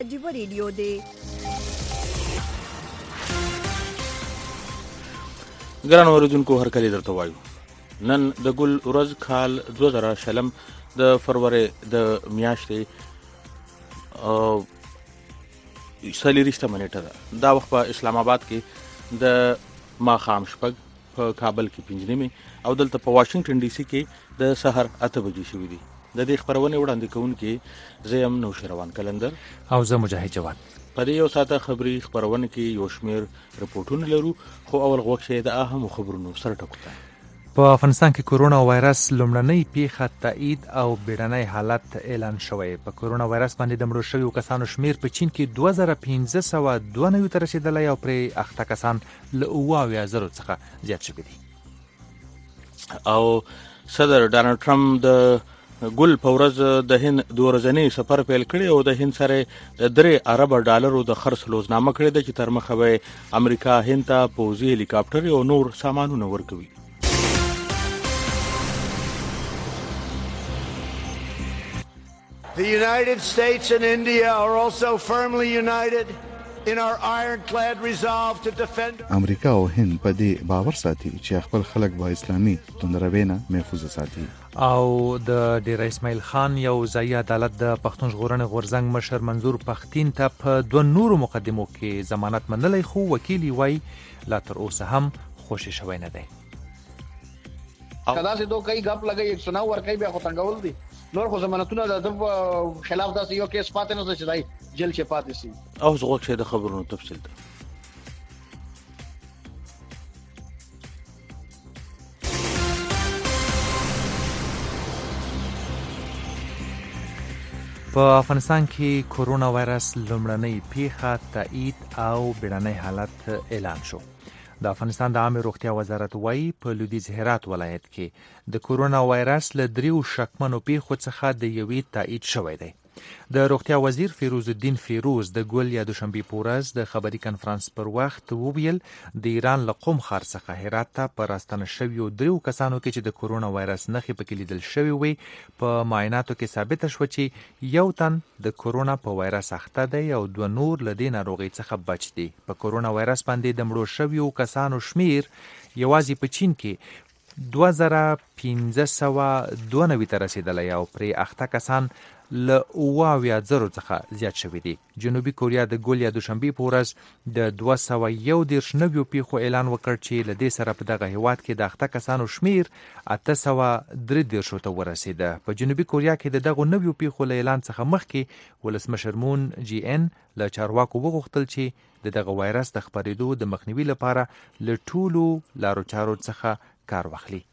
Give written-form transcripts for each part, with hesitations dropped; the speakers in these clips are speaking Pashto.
عجیب ریډیو دی. ګران اوریدونکو هر کله درته وایو نن د ګل ورځ کال 2000 د فروری د میاشتې سلیریشته منېټه ده. دا وخت په اسلام آباد کې د ماښام شپږ، په کابل کې 5 نیمې او دلته په واشنگټن ډي سي کې د سحر 8 بجې شوي دي. د دې خبرونې وړاندې کوونکي زه یم نوشیروان کلندر او زه مجاهد جواد. په دې یو ساعته خبري خبرونه کې یو شمېر رپورټونه لرو، خو اول غوږ شئ د اهم خبرونو سره ټکو ته. په افغانستان کې کرونا وایرس لومړنۍ پیښه تایید او بیړنی حالت اعلان شوی. په کرونا وایرس باندې د مړو شویو کسانو شمیر په چین کې 2592 ته رسیدلی او پرې اخته کسان له 70,000 څخه زیات شوي دي. او صدر ډانلډ ټرمپ د ګل په ورځ د هند 2 ورځنی سفر پیل کړی او د هند سره د 3 ارب ډالرو د خرڅ لوزنامه کړې ده چې تر مخه به امریکا هند ته پوځي هلیکاپټر او نور سامانونه ورکوي. The United States and India are also firmly united in our ironclad resolve to defend. امریکا او هند په دې باور ساتي چې خپل خلک به اسلامي توندروینه محفوظ ساتي. او د ډیر اسماعیل خان یو ځای عدالت د پښتون ژغورنې غورځنګ مشر منظور پښتین ته په 2 نورو مقدمو کې ضمانت منلی، خو وکیل وایي لا تر اوسه هم خوشی شوی نه دی. کدا سي دوه کوي غپ لګي 109 ور کوي بیا خو څنګه ول دي نور خو ضمانتونه د خلاف داسې یو کیس پاتې نه چې دای جیل کې پاتې سي. او زغوک شه د خبرونو تفصیل ده. په افغانستان کې کرونا وایرس لومړنۍ پیښه تایید او بیړنی حالت اعلان شو. د افغانستان د عامه روغتیا وزارت وایي په لویدیځ هرات ولایت کې د کرونا وایرس له 3 شکمنو پیښو څخه د یوې تایید شوی دی. د روغتیا وزیر فیروز الدین فیروز د ګل یا دوشنبه په ورځ د خبري کانفرنس پر وخت وویل د ایران له قم ښار څخه هرات ته پر راستنه شویو 3 کسانو کې چې د کرونا وایرس نښې پکې لیدل شوی وي په معایناتو کې ثابته شو چې یو تن د کرونا په وایرس اخته دی او 2 نور له دې ناروغۍ څخه بچ دي. په کرونا وایرس باندې د مړو شویو کسانو شمیر یوازې په چین کې 2592 ته رسیدلی او پرې اخته کسان له 70,000 څخه زیات شوي دي. جنوبي کوریا د ګل یا دوشنبه په ورځ د 219 پیښو اعلان وکړ چې له دې سره په دغه هیواد کې د اخته کسانو شمیر 833 ته ورسېده. په جنوبي کوریا کې د دغه 90 پیښو له اعلان څخه مخکې ولسمشر مون جی ان له چارواکو وغوښتل چې دغه وایرس د خپرېدو د مخنیوي لپاره له ټولو لارو چارو څخه کار واخلي.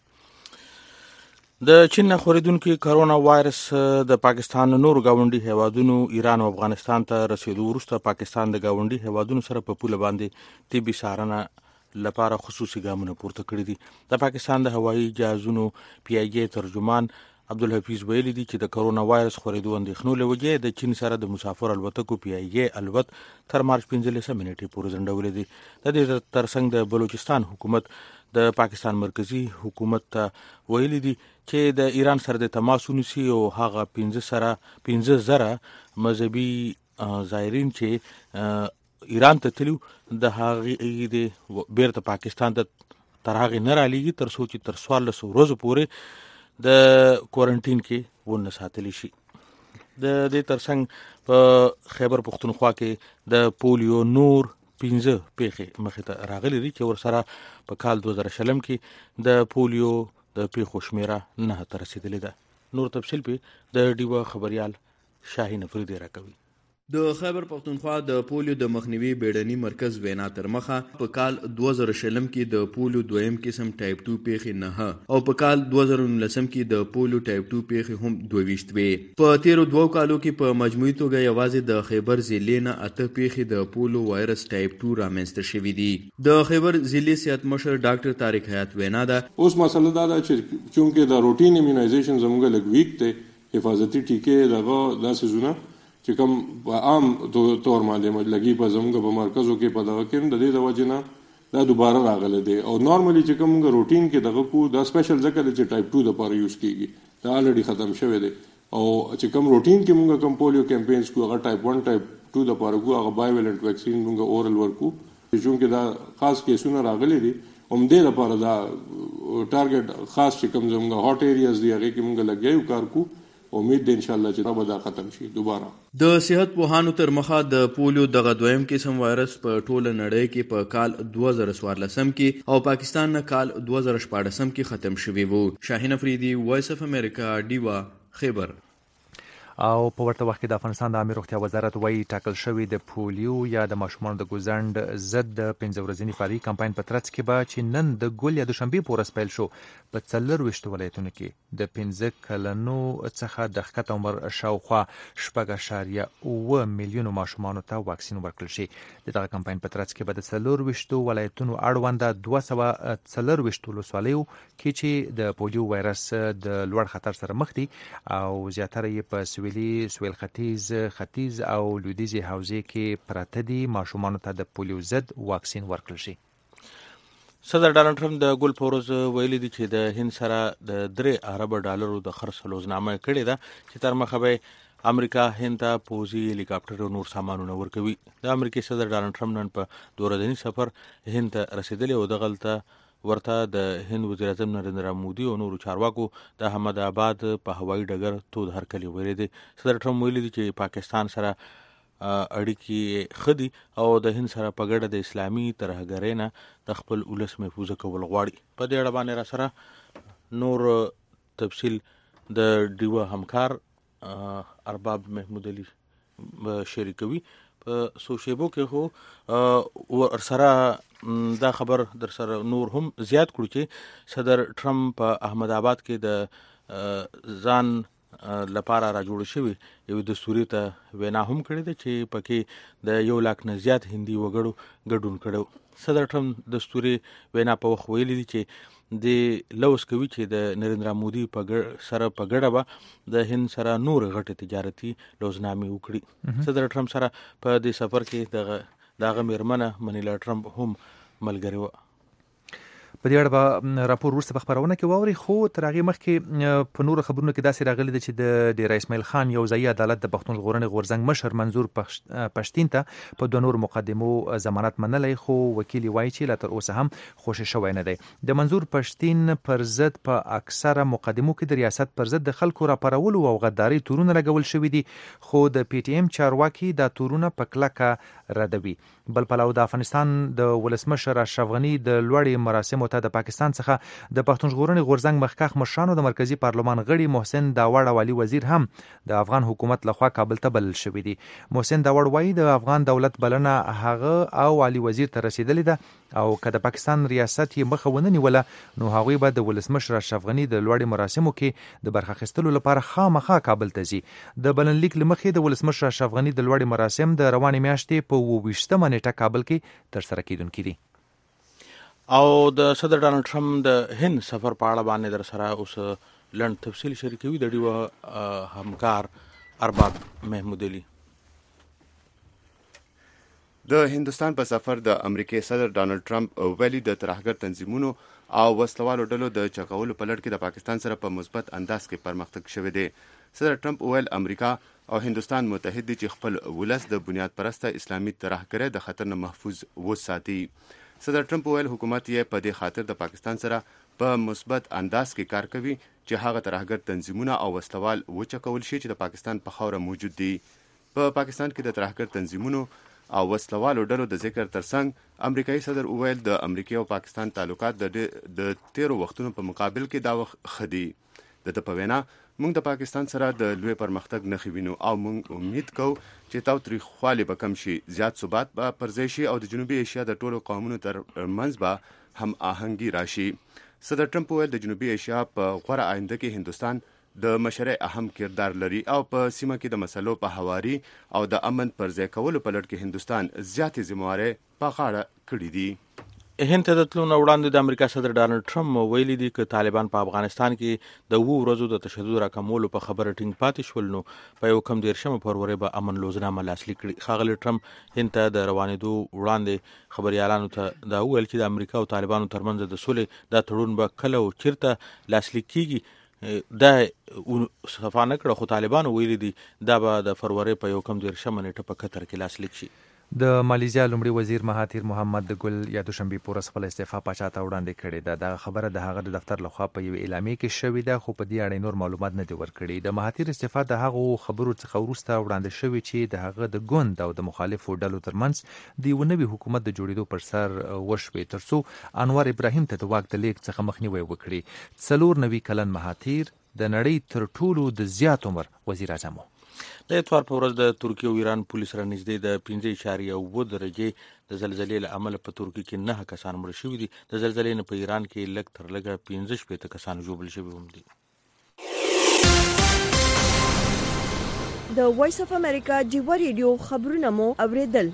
د چین نه خورېدونکي کرونا وایرس د پاکستان نور گاونډي هیوادونو ایران او افغانستان ته رسیدو وروسته پاکستان د گاونډي هیوادونو سره په پوله باندې طبي څارنه لپاره خصوصي ګامونه پورته کړي دي. د پاکستان د هوایي جهازونو پی آی اې ترجمان عبدالحفیظ ویلي دي چې د کرونا وایرس خورېدو اندېښنو له وجې د چین سره د مسافر الوتکو پی آی اې الوت تر مارچ 15 نیټې پورې ځنډولې دي. د دې ترڅنګ د بلوچستان حکومت د پاکستان مرکزی حکومت ته ویلي دي چې د ایران سره د تماس ونیسي او هغه 15,000 مذهبي زایرین چې ایران ته تلو د هغې د بیرته پاکستان ته تر هغې نه رالیږي تر څو چې تر 14 ورځو پورې د کوارنټین کې ونه ساتلی شي. د دې ترڅنګ په خیبر پختونخوا کې د پولیو نور 15 پیښې مخې ته راغلي دي چې ورسره په کال 2020 کې د پولیو د پیښو شمیره 9 ته رسیدلې ده. نور تفصیل په د ډیوه خبريال شاهین افریدی راکوي. د خیبر پختونخوا د پولیو د مخنیوي بیړني مرکز وینا تر مخه په کال 2020 کې د پولیو دویم قسم ټایپ 2 پیښې نه او په کال 2019 کې د پولیو ټایپ 2 پیښې هم 22 وي. په تیرو 2 کالو کې په مجموعي توګه یوازې د خیبر ضلع نه 8 پیښې د پولیو وایرس ټایپ 2 رامنځته شوې دي. د خیبر ضلع صحت مشر ډاکټر طارق حیات وینا ده اوس مسله دا ده چې چونکه د روټین ایمونایزیشن زموږ لږ ویک دی حفاظتي ټیکې دغه داسې زونه چې کوم عام طور باندې لګي په زموږ په مرکزو کې په دغه کې د دې د وجه نه دا دوباره راغلی دی او نارملی چې کوم روټین کې دغه کو دا سپیشل ځکه چې ټایپ 2 د لپاره یوز کیږي دا الریډي ختم شوی دی او چې کوم روټین کې موږ کوم پولیو کمپینز کو هغه ټایپ 1 ټایپ 2 د پاره کو هغه بایوولنت ویکسین موږ اورل ورکو چې دا خاص کیسونه راغلي دي دې لپاره دا ټارګټ خاص چې کوم زموږ هاټ ایریاز دی هغه کې موږ لګیو کار کو امید ده ان شاء الله چې دا ختم شي دوباره. د صحت پوهانو تر مخه د پولیو دغه دویم قسم وایرس په ټوله نړۍ کې په کال 2014 کې او پاکستان نه کال 2014 کې ختم شوی وو. شاهین افریدي، وایس اف امریکا، ډیوا، خیبر. او په ورته وخت کې د افغانستان د عامه روغتیا وزارت وایي ټاکل شوی د پولیو یا د ماشومانو د ګوزند ضد د 15 ورځني فرعي کمپاین په ترڅ کې به چې نن د ګل یا دوشنبه په ورځ پیل شو په 24 ولایتونو کې د 15 کلنو څخه د ښکته عمر شاوخوا 4.9 میلیونو ماشومانو ته واکسین ورکړل شي. دغه کمپاین په ترڅ کې به د 24 ولایتونو اړوند 240 ولسوالیو کې چې د پولیو وایرس د لوړ خطر سره مخ دي او زیاتره یې په سویل ختیځ او لویدیځي حوزې کې پراته دي ماشومانو ته د پولیو ضد واکسین ورکړل شي. صدر ډانلډ ټرمپ د ګل پورز ویلي دي چې د هند سره د 3 ارب ډالرو د خرڅ لوزنامه کړې ده چې تر مخه به امریکا هند ته پوزي هلیکاپټر او نور سامانونه ورکوي. د امریکای صدر ډانلډ ټرمپ نن په 2 ورځني سفر هند ته رسیدلی او دغلته ورته د هند وزیر اعظم نریندرا مودي او نورو چارواکو د احمد آباد په هوایي ډګر تود هرکلی ویلي دي. صدر ټرمپ ویلي دي چې پاکستان سره اړیکې خدي او د هند سره په ګډه د اسلامي ترهګرۍ نه د خپل ولس محفوظ کول غواړي. په دې اړه باندې را سره نور تفصیل د ډیوا همکار ارباب محمود علي شریکوي. په سوشیبو کې هو سره دا خبر در سره نور هم زیات کړو چې صدر ټرمپ په احمد آباد کې د ځان لپاره را جوړ شوی یو دستوري ته وینا هم کړې ده چې پکې د 1 لک نه زیات هندي وګړو ګډون کړو. صدر ټرمپ دستوري وینا په وخت ویلي دي چې د لوس کوي چې د نریندرا مودي سره په ګډه به د هند سره نور غټه تجارتي لوزنامې وکړي. صدر ټرمپ سره په دې سفر کې دغه میرمنه منیلا ټرمپ هم ملګری و. په دې اړه به راپور وروسته په خبرونه کې واوري. خو تر هغې مخکې په نورو خبرونو کې داسې راغلي ده چې د ډیر اسماعیل خان یو ځایي عدالت د پښتون ژغورنې غورځنګ مشر منظور پښتین ته په 2 نور مقدمو ضمانت منلی، خو وکیل وایي چې لا تر اوسه هم خوشی شوی نه دی. د منظور پښتین پر ضد په اکثره مقدمو کې د ریاست پر ضد د خلکو راپارولو او غداري تورونه لګول شوي دي، خو د پی ټی ایم چارواکي دا تورونه په کلکه ردوي. بل پلو د افغانستان د ولسمشر اشرف غني د لوړې مراسمو ته د پاکستان څخه د پښتون ژغورنې غورځنګ مخکښ مشرانو د مرکزی پارلمان غړي محسن داوړ او علي وزیر هم د افغان حکومت لخوا کابل ته بلل شوي دي. محسن داوړ وایي د افغان دولت بلنه هغه او علي وزیر ته رسیدلی ده او که د پاکستان ریاست یې مخه ونه نیوله نو هغوی به د ولسمشر اشرف غني د لوړې مراسمو کې د برخه اخیستلو لپاره خامخا کابل ته ځي. د بلنلیک له مخې د ولسمشر اشرف غني د لوړې مراسم د روانې میاشتې په 28مه نیټه کابل کې ترسره کیدونکي دي. او د صدر ډانلډ ټرمپ د هند سفر په اړه باندې در سره اوس لنډ تفصیل شریکوي د ډیوا همکار ارباب محمود علي. د هندستان په سفر د امریکای صدر ډانلډ ټرمپ ویلي د ترهګر تنظیمونو او وسلوالو ډلو د چغولو په لړ کې د پاکستان سره په مثبت انداز کې پرمختګ شوی دی. صدر ټرمپ ویل امریکا او هندستان متحد دي چې خپل ولس د بنیاد پرسته اسلامي ترهګرۍ د خطر نه محفوظ وساتي. صدر ټرمپ ویل حکومت یې په دې خاطر د پاکستان سره په مثبت انداز کې کار کوي چې هغه ترهګر تنظیمونه او وسلوال وچکول شي چې د پاکستان په خاوره موجود دي. په پاکستان کې د ترهګر تنظیمونو او وسلوالو ډلو د ذکر ترڅنګ امریکایي صدر وویل د امریکا او پاکستان تعلقات د 13 وختونو په مقابل کې دا وخت خدي. د په وینا موږ د پاکستان سره د لوی پرمختګ نښې وینو او موږ امید کوو چې تاوتریخوالی به کم شي، زیات ثبات به پرځای شي او د جنوبي ایشیا د ټولو قومونو تر منځ به هم آهنګي راشي. صدر ټرمپ وویل د جنوبي ایشیا په غوره آینده کې هندوستان د مشرع اهم کردار لري او په سیمه کې د مسلو په هواري او د امن پرځای کولو په لړ کې هندوستان زیاتې ذمہوارۍ په غاړه کړې دي. هند ته د تلو نه وړاندې د امریکا صدر ډانلډ ټرمپ ویلي دي چې طالبان په افغانستان کې د 2 ورځو د تشدد راکمولو په خبره ټینګ پاتې شول نو په یو کم 13 فروری به امن لوزنامه لاسلیک کړي. ښاغلي ټرمپ هند ته د روانېدو وړاندې خبريالانو ته دا وویل چې د امریکا او طالبانو ترمنځ د سولې دا تړون به کله او چیرته لاسلیک کیږي دا صفانه کړه، خو طالبانو ویلي دي دا به د فروری په 1 نیټه په قطر کې لاسلیک شي. د مالیزیا لومړي وزیر مهاتیر محمد ګل یا دوشنبه پورس خپل استعفا پاچا ته وړاندې کړې ده. دا خبره د هغه د دفتر لخوا په یو اعلامیه کې شوې ده، خو په دې اړه نور معلومات نه دي ورکړي. د مهاتیر استعفا د هغو خبرو څخه وروسته وړاندې شوې چې د هغه د ګوند او د مخالفو ډلو ترمنځ د یو نوي حکومت د جوړېدو پر سر وشوې، ترڅو انور ابراهیم ته د واک د لیږد څخه مخنیوي وکړي. 94 کلن مهاتیر د نړۍ تر ټولو د زیات عمر وزیر اعظم و. د اتوار په ورځ د ترکیه او ایران پولیس سره نږدې د 5.7 درجې د زلزلې له امله په ترکیه کې 9 کسان مړه شوي دي. د زلزلې نه په ایران کې لږ تر لږه 15 کسان ژوبل شوي هم دي. د وایس اف امریکا جیوا ریډیو خبرونه مو اوریدل.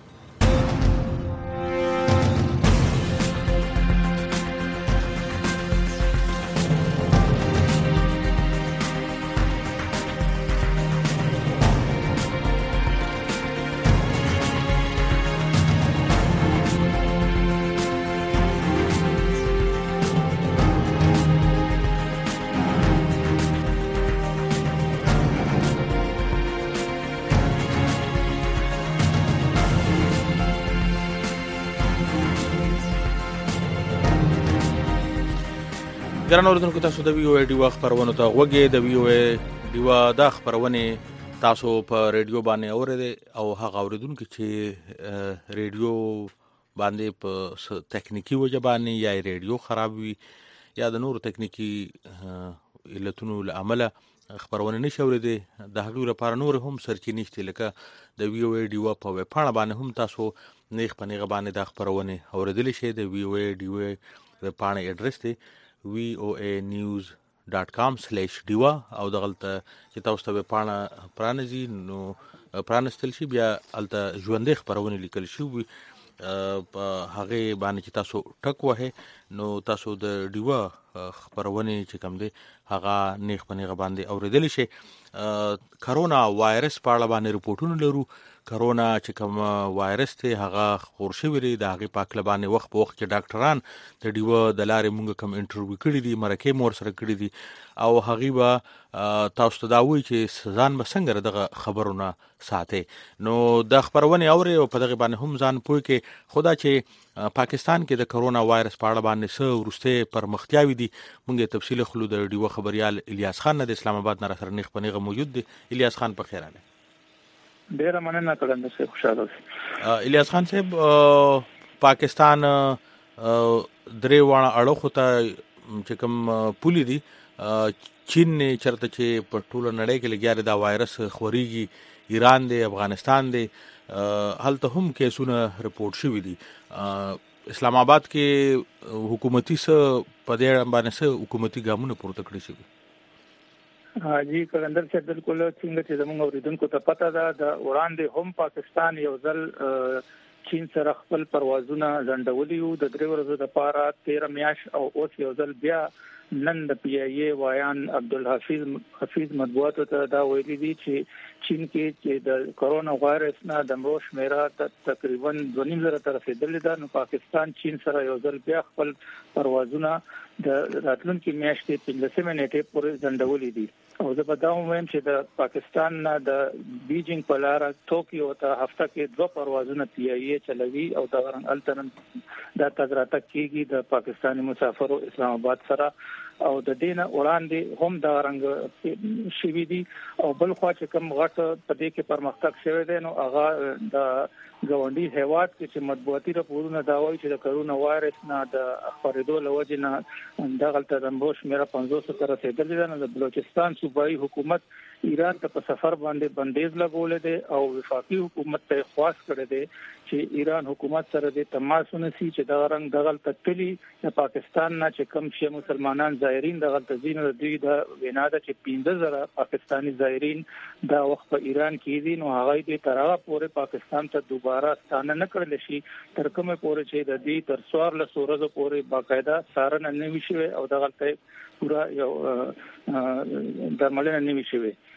ګران اوریدونکو، تاسو د وی او ای ډیوا خبرونه ته غوږی. د وی او ای ډیوا د خبرونه تاسو په ریډیو باندې اورئ او هغه اوریدونکو چې ریډیو باندې په تکنیکی وجه باندې یا ریډیو خراب وي یا د نور تکنیکی علتونو له امله خبرونه نشي اوریدي، د هغو لپاره نور هم سرچینې شته، لکه د وی او ای ډیوا په ویب پاڼه باندې هم تاسو نیغ په نیغه باندې د خبرونه اوریدلی شئ. د وی او ای ډیوا ویب پاڼه اډرس دی voanews.com/diwa او دغلته چې تاسو ته پاڼه پرانځي نو پرانستل شي، بیا الته ژوندې خبرونه لیکل شي په هغه باندې چې تاسو ټک وهه نو تاسو د ډیوا خبرونه چې کوم دي هغه نیغ په نیغه باندې اوریدل شي. کرونا وایرس په اړه باندې رپورټونه لرو. کرونا چې کوم وایرس ته هغه خور شوی دی، د هغه پاک لبانې وخت په وخت کې ډاکټران د ډیوا د لارې مونږ کوم انټرویو کړی دي، مرکه مور سره کړی دي او هغه به تاسو ته دا وایي چې ځان به څنګه دغه خبرونه ساتي. نو د خبرونه اوري او په دغه باندې هم ځان پوي کې خدا چې پاکستان کې د کرونا وایرس په اړه باندې څه ورسته پرمختیاوي دي. مونږ تفصیل خلو د ډیوا خبريال الیاس خان د اسلام آباد نه سره نیغ پنیغه موجود دی. الیاس خان په خیر اله. ډیره مننه کړم چې خوشاله اوسئ. الیاس خان صاحب، پاکستان درې وانه اړخو ته چې کوم پولی دي، چین نه چرته چې په ټوله نړۍ کې لګیاره دا وایرس خوريږي، ایران دی، افغانستان دی، هلته هم کیسونه رپورټ شوي دي. اسلام آباد کې حکومتي څه په دې باندې څه حکومتي ګامونه پورته کړی شي؟ جی کلندر صاحب، بالکل څنګه چې زموږ اوریدونکو ته پته ده، د وړاندې هم پاکستان یو ځل چین سره خپل پروازونه ځنډولي وو د 3 ورځې لپاره 13 میاشت، او اوس یو ځل بیا نن د پی ای ای وایان عبدالحفیظ مطبوعاتو ته دا ویلي دي چې چین کې چې د کرونا وایرس نه د مړو شمیره تقریبا 2.5 ته رسیدلې ده. نو پاکستان چین سره یو ځل بیا خپل پروازونه د راتلونکي میاشتې 15 نیټې پورې ځنډولي دي. او زه به دا وایم چې د پاکستان نه د بیجینګ په لار ټوکیو ته هفته کې 2 پروازونه پی ای ای چلوي او دا رنګ التنن دا تګراتک کیږي د پاکستاني مسافرو اسلام آباد سره، او د دینه وړاندې هم دا رنګ شوي دي. او بل خوا چې کوم غټ په دې کې پرمختګ شوی دی، نو هغه د ګاونډي هیواد کې چې مطبوعاتي راپورونه دا وایي چې د کرونا وایرس نه د خپرېدو لوجې نه دغلته د مړو شمیره 500 ته رسیدلې ده. نو د بلوچستان صوبایي حکومت ایران ته په سفر باندې بندیز لګولې ده او وفاقي حکومت ته خواست کړی دی چې ایران حکومت سره د تماس ونیسي چې دا رنګ دغلته تللی د پاکستان نه چې کم شي مسلمانان زایرین دغلته زین د دوی د وینا ده چې 15,000 پاکستانی زایرین دا وخت په ایران کې دي. نو هغه دې ترغه پورې پاکستان ته دوباره ستانه نه کړل شي تر کومه پورې چې د دې تر 14 ورځې پورې باقاعده سارنه نه وشي او دغلته پورا یو درملنه نه وشي.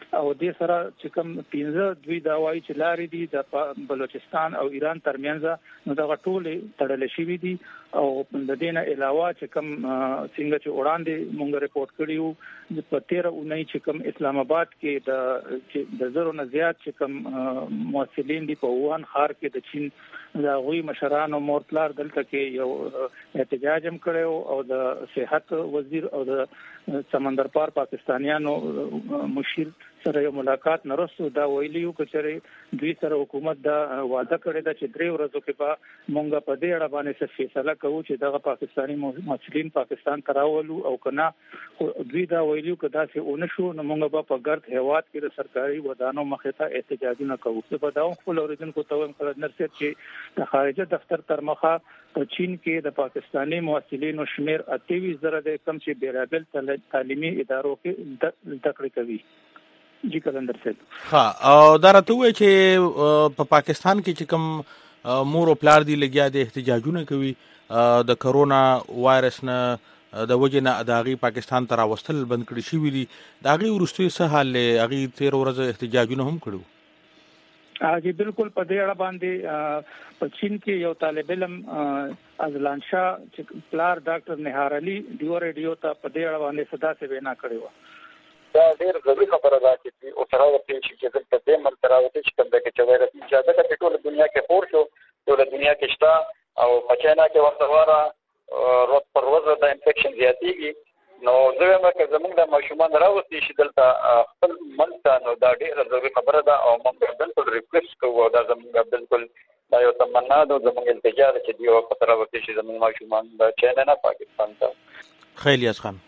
او د سره چې کوم 15 دوی دا وایي چې لارې دي د بلوچستان او ایران ترمنځ نو دا ټول تړل شوی دي او د دې نه علاوه چې کوم څنګه چې وړاندې مونږ ریپورت کړیو په 13 اونۍ چې کوم اسلام آباد کې د زرو نه زیات چې کوم مسؤلین دي په ووهان ښار کې د چین د غوي مشرانو مورتلار دلته کې یو احتجاج هم کړو او د صحت وزیر او د سمندر پار پاکستانیانو مشیر سره یو ملاقات نرسو دا ویلیو چې دوی سره حکومت دا وعده کړی دا چې 3 ورځې کې به مونږ په دې اړه باندې څه فیصله کوو چې دغه پاکستانی مسؤلین پاکستان تراولو او کنا دوی دا ویلیو کدا چې اونشو نو مونږ به په ګرد هواد کې د سرکاري ودانو مخې ته احتجاجونه کوو چې په داو خپل اوریدونکو ته هم خبر نرسي چې د خارجه دفتر تر مخه په چین کې د پاکستانی مسؤلینو شمیر 28,000 د کم چې بیرابل تعلیمي ادارو کې دکړه کوي. جی کلندر صاحب او دا راته وایي چې په پاکستان کې چې کوم مور او پلار دی لګیا د احتجاجونه کوي د کرونا وایرس نه د وجنه اداغي پاکستان ته راوستل بند کړی شوی دي داغي ورستوي څه حال لغي 13 ورځې احتجاجونه هم کړو. جی بالکل په دې اړه باندې په چین کې یو طالب علم ازلان شاه چې پلار ډاکټر نهار علي دیو ریډیو ته په دې اړه باندې صدا څه وینا کړې و. دا ډېر ضروري خبره ده چې او سره ورته چې دلته د منتراوته چې کوم د کې وایرس اجازه ده ټول دنیا کې خور شو ټول دنیا کې شته او په چاینا کې ورته واره روز پر روز د انفیکشن زیاتېږي نو زه وایم چې زموږ د ماشومان راوستي چې دلته خپل منځ نو دا ډېر ضروري خبره ده او موږ بالکل ریکوست کوو دا زموږ بالکل دا یو تمنا ده زموږ التجا ده چې دیو په طرف ورته چې زموږ ماشومان د چاینا نه پاکستان ته. خیلیاس خان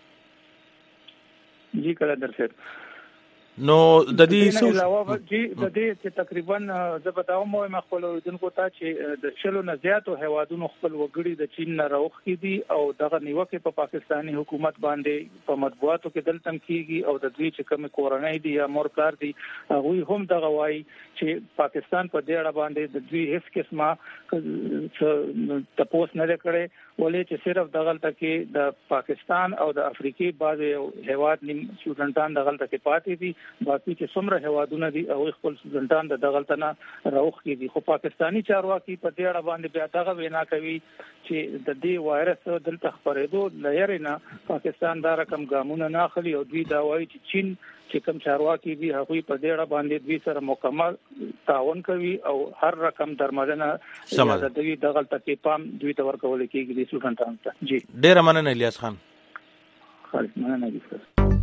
جی کلندر صاحب نو د دې علاوه جی د دې چې تقریبا زه بتاو مو مخول اوریدونکو ته چې د شلو نه زیاتو هوادونو خپل وګړي د چین نه راوخي دي او دغه نیوکه په پاکستانی حکومت باندې په مطبوعاتو کې دلته کیږي او د دوی چې کوم کورنۍ دي یا مورکار دي هغه هم دغه وایي چې پاکستان په دې اړه باندې د دوی هیڅ قسمه تپوس نه کړي ولې چې صرف دغه تکي د پاکستان او د افریقي بعض هواد نیم سټوډنټان دغه تکي پاتې دي باقي چې څومره هوادونه دي او خپل سټوډنټان د دغه تنه راوخي دي خو پاکستانی چارواکي په دې اړه باندې بیا دغه وینا کوي چې د دې وایرس دلته خبرېدو لایرنه پاکستان دا رقم ګامونه نه اخلي او دوی دا وایي چې چین چې کوم چارواکي دي هغه په دې اړه باندې دوی سره مکمل تعاون کوي او هر رقم درملنه د دوی دغه تکي پام دوی ته ورکول کېږي د سټوډنټانو ته. جی ډیر مننه الیاس خان. خالص مننه دي.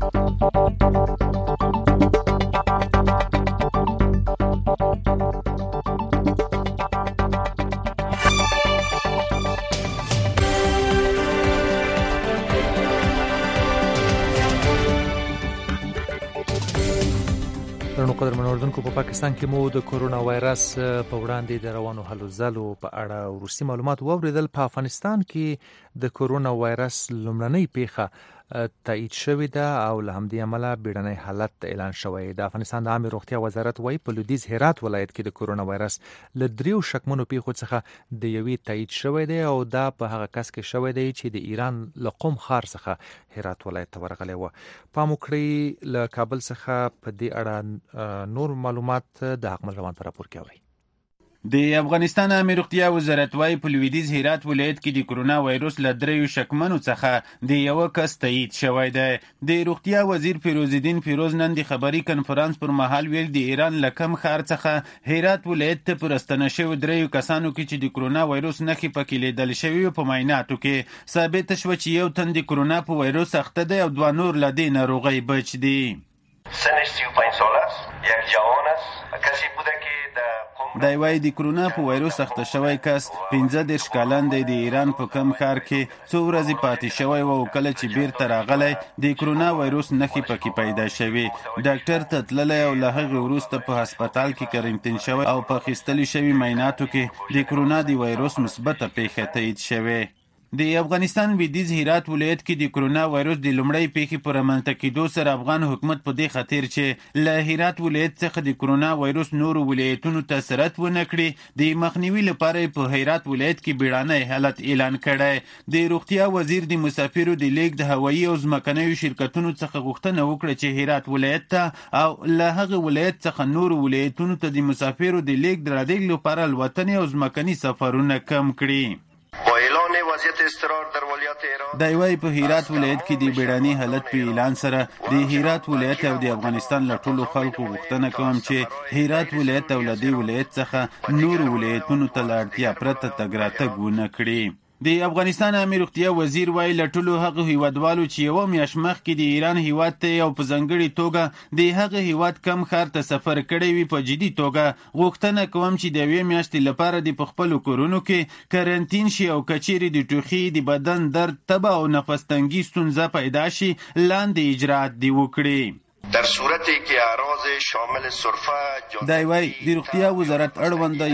درنو قدرمنو اوریدونکو په پاکستان کې مو د کورونا وایرس په وړاندې د روانو هلو ځلو په اړه وروستي معلومات واوریدل. په افغانستان کې د کورونا وایرس لومړنۍ پیښه تایید شوې ده او له همدې امله بیړنی حالت اعلان شوی. د افغانستان د عامه روغتیا وزارت وايي په لویدیځ هرات ولایت کې د کورونا وایرس له 3 شکمنو پیښو څخه د یوې تایید شوی دی او دا په هغه کس کې شوی دی چې د ایران له قم ښار څخه هرات ولایت ته ورغلی و. پام وکړئ له کابل څخه په دې اړه نور معلومات د احمد روان پر راپور کوي. د افغانستان عامه روغتیا وزارت وايي په لویدیځ هرات ولایت کې د کورونا وایرس له 3 شکمنو څخه د یو کس تایید شوی دی. د روغتیا وزیر فیروز الدین فیروز نن د خبري کنفرانس پر مهال ویل د ایران له کم ښار څخه هرات ولایت ته پرستنه شوی 3 کسانو کې چې د کورونا وایرس نښې پکې لیدل شوی په معایناتو کې ثابت شو چې یو تن د کورونا په وایرس اخته دی او 2 نور له دې ناروغۍ بچ دي. سنش 35 سال است. یک جوان است. کسی بوده که دا وایي د کورونا په وایرس اخته شوی کس 15 کلن دی د ایران په کم ښار کې څو ورځې پاتې شوی و او کله چې بیرته راغلی د کورونا وایرس نښې پکې پیدا شوي. ډاکټر ته تللی او له هغې وروسته په هسپتال کې کرنټین شوی او په اخیستلو شوي معایناتو کې د کورونا د وایرس مثبته پیښه تایید شوې. د افغانستان لویدیځ هرات ولایت کې د کرونا وایروس د لومړۍ پیښې پر رامنځته کېدو سره افغان حکومت په دې خاطر چې له هرات ولایت څخه د کرونا وایروس نورو ولایتونو ته سرعت ونه کړي د مخنیوي لپاره په هرات ولایت کې بیړنی حالت اعلان کړی. د روغتیا وزیر د مسافرو د لیږد هوایي او ځمکنیو شرکتونو څخه غوښتنه وکړه چې هرات ولایت ته او له هغه ولایت څخه نورو ولایتونو ته د مسافرو د لیږد راتګ لپاره الوتنې او ځمکني سفرونه کم کړي. دا یوای په هرات ولایت کې د بیړني حالت په اعلان سره د هرات ولایت او د افغانستان له ټولو خلکو غوښتنه کوم چې هرات ولایت او له دې ولایت څخه نور ولایتونو ته له اړتیا پرته تګ راتګ ونه کړي. د افغانستان عامه روغتیا وزیر وایي له ټولو هغه هیوادوالو چې یوه میاشت مخکې د ایران هیواد ته او په ځانګړې توګه د هغه هیواد کم ښار ته سفر کړی وي په جدي توګه غوښتنه کوم چې د یوې میاشتې لپاره د په خپلو کورونو کې کرنټین شي او که چیرې د ټوخي د بدن درد تبه او نفس تنګي ستونزه پیدا شي لاندې اجراات دی وکړي. در صورتی که اعراض شامل سرفه دا وایي د روغتیا وزارت اړونده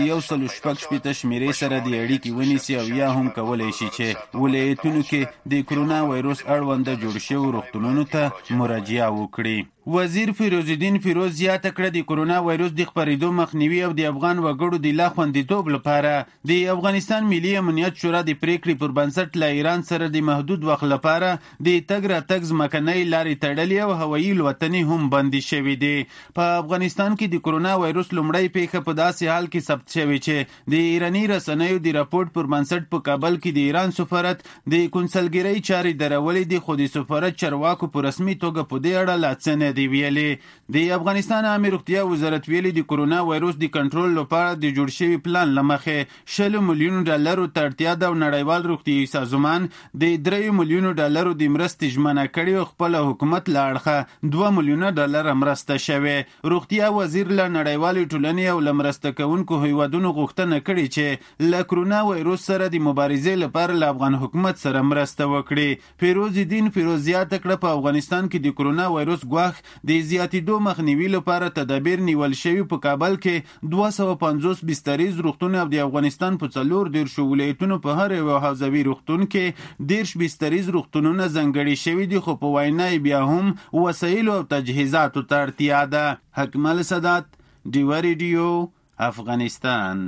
166 شمیرې سره د اړیکې ونیسي او یا هم کولی شي چې ولایتونو کې د کرونا وایروس اړونده جوړ شوي روغتونونو ته مراجعه وکړي. وزیر فیروز الدین فیروز زیاته کړه د کرونا وایروس د خپرېدو مخنیوي او د افغان وګړو د لا خوندیتوب لپاره د افغانستان ملي امنیت شورا د پریکړې پر بنسټ له ایران سره د محدود وخت لپاره د تګ راتګ ځمکنۍ لارې تړلې او هوایي الوتنې هم بندي شوې دي. په افغانستان کې د کرونا وایروس لومړی پیښه په داسې حال کې ثبت شوې چې د ایراني رسنیو د راپورټ پر بنسټ په کابل کې د ایران سفارت د کنسلګرۍ چارې درولې دي خو د سفارت چارواکو په رسمي توګه په دې اړه لا څه نه دی ویلي. د افغانستان عامه روغتیا وزارت ویلي د کرونا وایروس د کنټرول لپاره د جوړ شوي پلان له مخې 60 میلیونو ډالرو ته اړتیا ده او نړیوال روغتیايي سازمان د 3 میلیونو ډالرو د مرستې ژمنه کړې او خپل حکومت له اړخه 2 میلیونه ډالر مرسته شوې. روغتیا وزیر له نړیوالې ټولنې او له مرسته کوونکو هیوادونو غوښتنه کړې چې له کرونا وایروس سره د مبارزې لپاره له افغان حکومت سره مرسته وکړي. فیروز الدین فیروز زیاته کړه په افغانستان کې د کرونا وایروس ګواښ د زیاتېدو مخنیوي لپاره تدابیر نیول شوي. په کابل کې 250 بستریز روغتون او د افغانستان په 14 ولایتونو په هر یو حوزوي روغتون کې 10 بستریز روغتونونه ځانګړي شوي دي خو په وینا بیا هم وسایل او تجهیزاتو ته اړتیا ده. حکمل سادات ډیوا ریډیو افغانستان.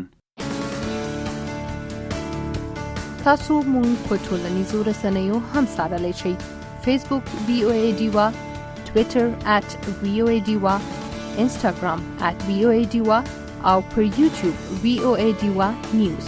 تاسو مونږ په ټولنیزو رسنیو هم څارلی شئ. فیسبوک VOA ډیوا، Twitter @VOA Diwa, Instagram @VOA Diwa او پر YouTube VOA Diwa News.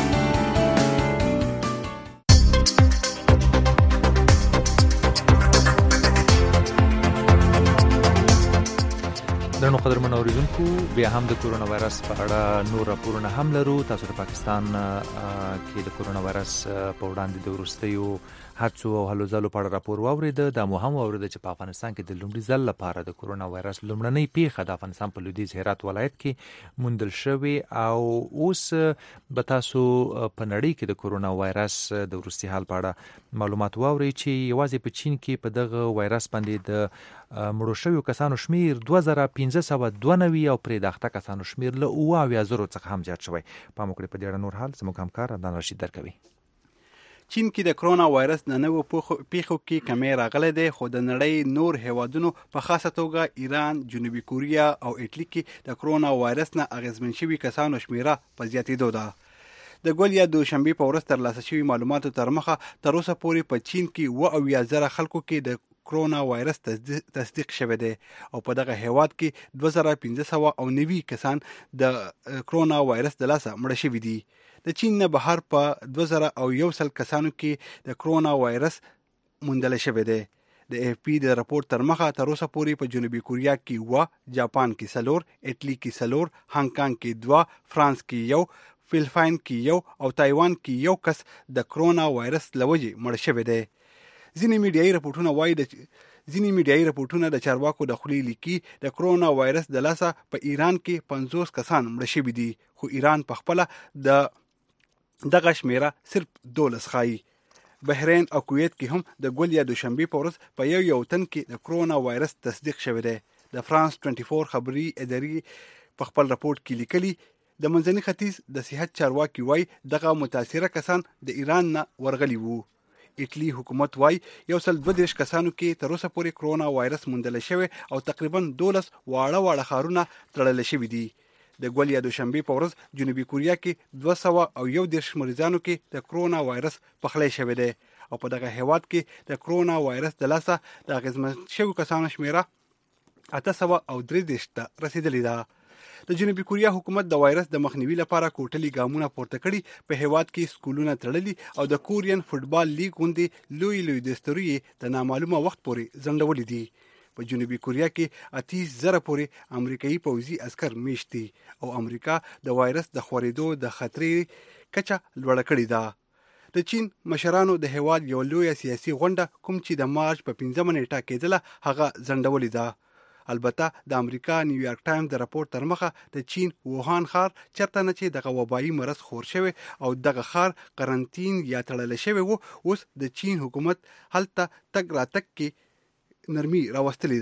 درنو قدرمن اوریدونکو بیا هم د کرونا وایرس په اړه نور راپورونه هم لرو. تاسو د پاکستان کې د کرونا وایرس په وړاندې د وروستیو هڅو او هلو ځلو په اړه راپور واورېده. دا مو هم واورېده چې په افغانستان کې د لومړي ځل لپاره د کرونا وایرس لومړنۍ پیښه د افغانستان په لویدیځ هرات ولایت کې موندل شوې او اوس به تاسو په نړۍ کې د کرونا وایرس د وروستي حال په اړه معلومات واورئ چې یوازې په چین کې په دغه وایرس باندې د مړو شویو کسانو شمیر 2592 او پرې د اخته کسانو شمیر له 70,000 څخه هم زیات شوی. پام وکړئ په دې اړه نور حال زموږ همکار عدنان رشید درکوي. چین کې د کرونا وایرس د نوو پیښو کې کمی راغلی دی خو د نړۍ نور هیوادونو په خاصه توګه ایران، جنوبي کوریا او ایټلی کې د کرونا وایرس نه اغیزمن شوي کسانو شمیره په زیاتېدو ده. د ګول یا دوشنبې په ورځ ترلاسه شوي معلوماتو تر مخه تر اوسه پورې په چین کې 70,000 خلکو کې د کرونا وایرس تصدیق شوی دی او په دغه هیواد کې 2590 کسان د کرونا وایرس د لاسه مړه شوي دي. د چین نه بهر په 2001 کسانو کې د کرونا وایرس موندل شوی دی. د AFP د راپور تر مخه تر اوسه پورې په جنوبي کوریا کې 1، جاپان کې 4، ایټلی کې 4، هانګ کانګ کې 2، فرانس کې 1، فلپاین کې 1 او تایوان کې 1 کس د کرونا وایرس لوجې مړ شوی دی. ځینې میډیایي راپورټونه د چارواکو د خولې لیکي د کرونا وایرس د لاسه په ایران کې 50 کسان مړه شوي دي خو ایران په خپله دغه شمیره صرف 12 ښایي. بحرین او کویت کې هم د ګول یا دوشنبې په ورځ په یو تن کې د کرونا وایرس تصدیق شوی دی. د فرانس 24 خبري ادارې په خپل راپورټ کې لیکلي د منځني ختیځ د صحت چارواکي وایي دغه متاثره کسان د ایران نه ورغلي وو. ایټلی حکومت وایي 132 کسانو کې تر اوسه پورې کرونا وایرس موندل شوی او تقریبا 12 واړه ښارونه تړل شوي دي. د ګول یا دوشنبه په ورځ جنوبي کوریا کې 211 مریضانو کې د کرونا وایرس پخلی شوی دی او په دغه هیواد کې د کرونا وایرس د لاسه د اغیزمن شویو کسانو شمیره 833 ته رسیدلې ده. د جنوبي کوریا حکومت د وایرس د مخنیوي لپاره کوټلي ګامونه پورته کړي. په هیواد کې سکولونه تړلي او د کورین فوټبال لیګ غوندې لوی دستوري د نامعلومه وخت پورې ځنډولې دي. په جنوبي کوریا کې 30,000 پورې امریکایي پوځي عسكر میشت دي او امریکا د وایرس د خورېدو د خطرې کچه لوړه کړې ده. د چین مشرانو د هیواد یو لوی سیاسي غونډه کوم چې د مارچ په 15 نیټه کېدله هغه ځنډولې ده. البته د امریکا نیویارک ټایمز د راپور تر مخه د چین ووهان ښار چرته نه چې دغه وبایي مرض خور شوی او دغه ښار قرنطین یا تړل شوی وو، اوس د چین حکومت هلته تګ راتګ کې نرمي راوستلې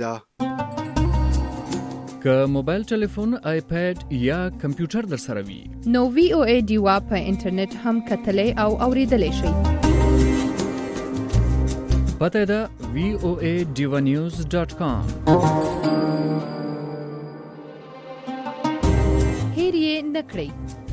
ده. که موبایل ټلیفون، آیپیډ یا کمپیوټر در سره وي نو VOA ډیوا په انټرنیټ هم کتلی او اوریدلی شئ. پته ده voadivanews.com. هیر یې نکړئ.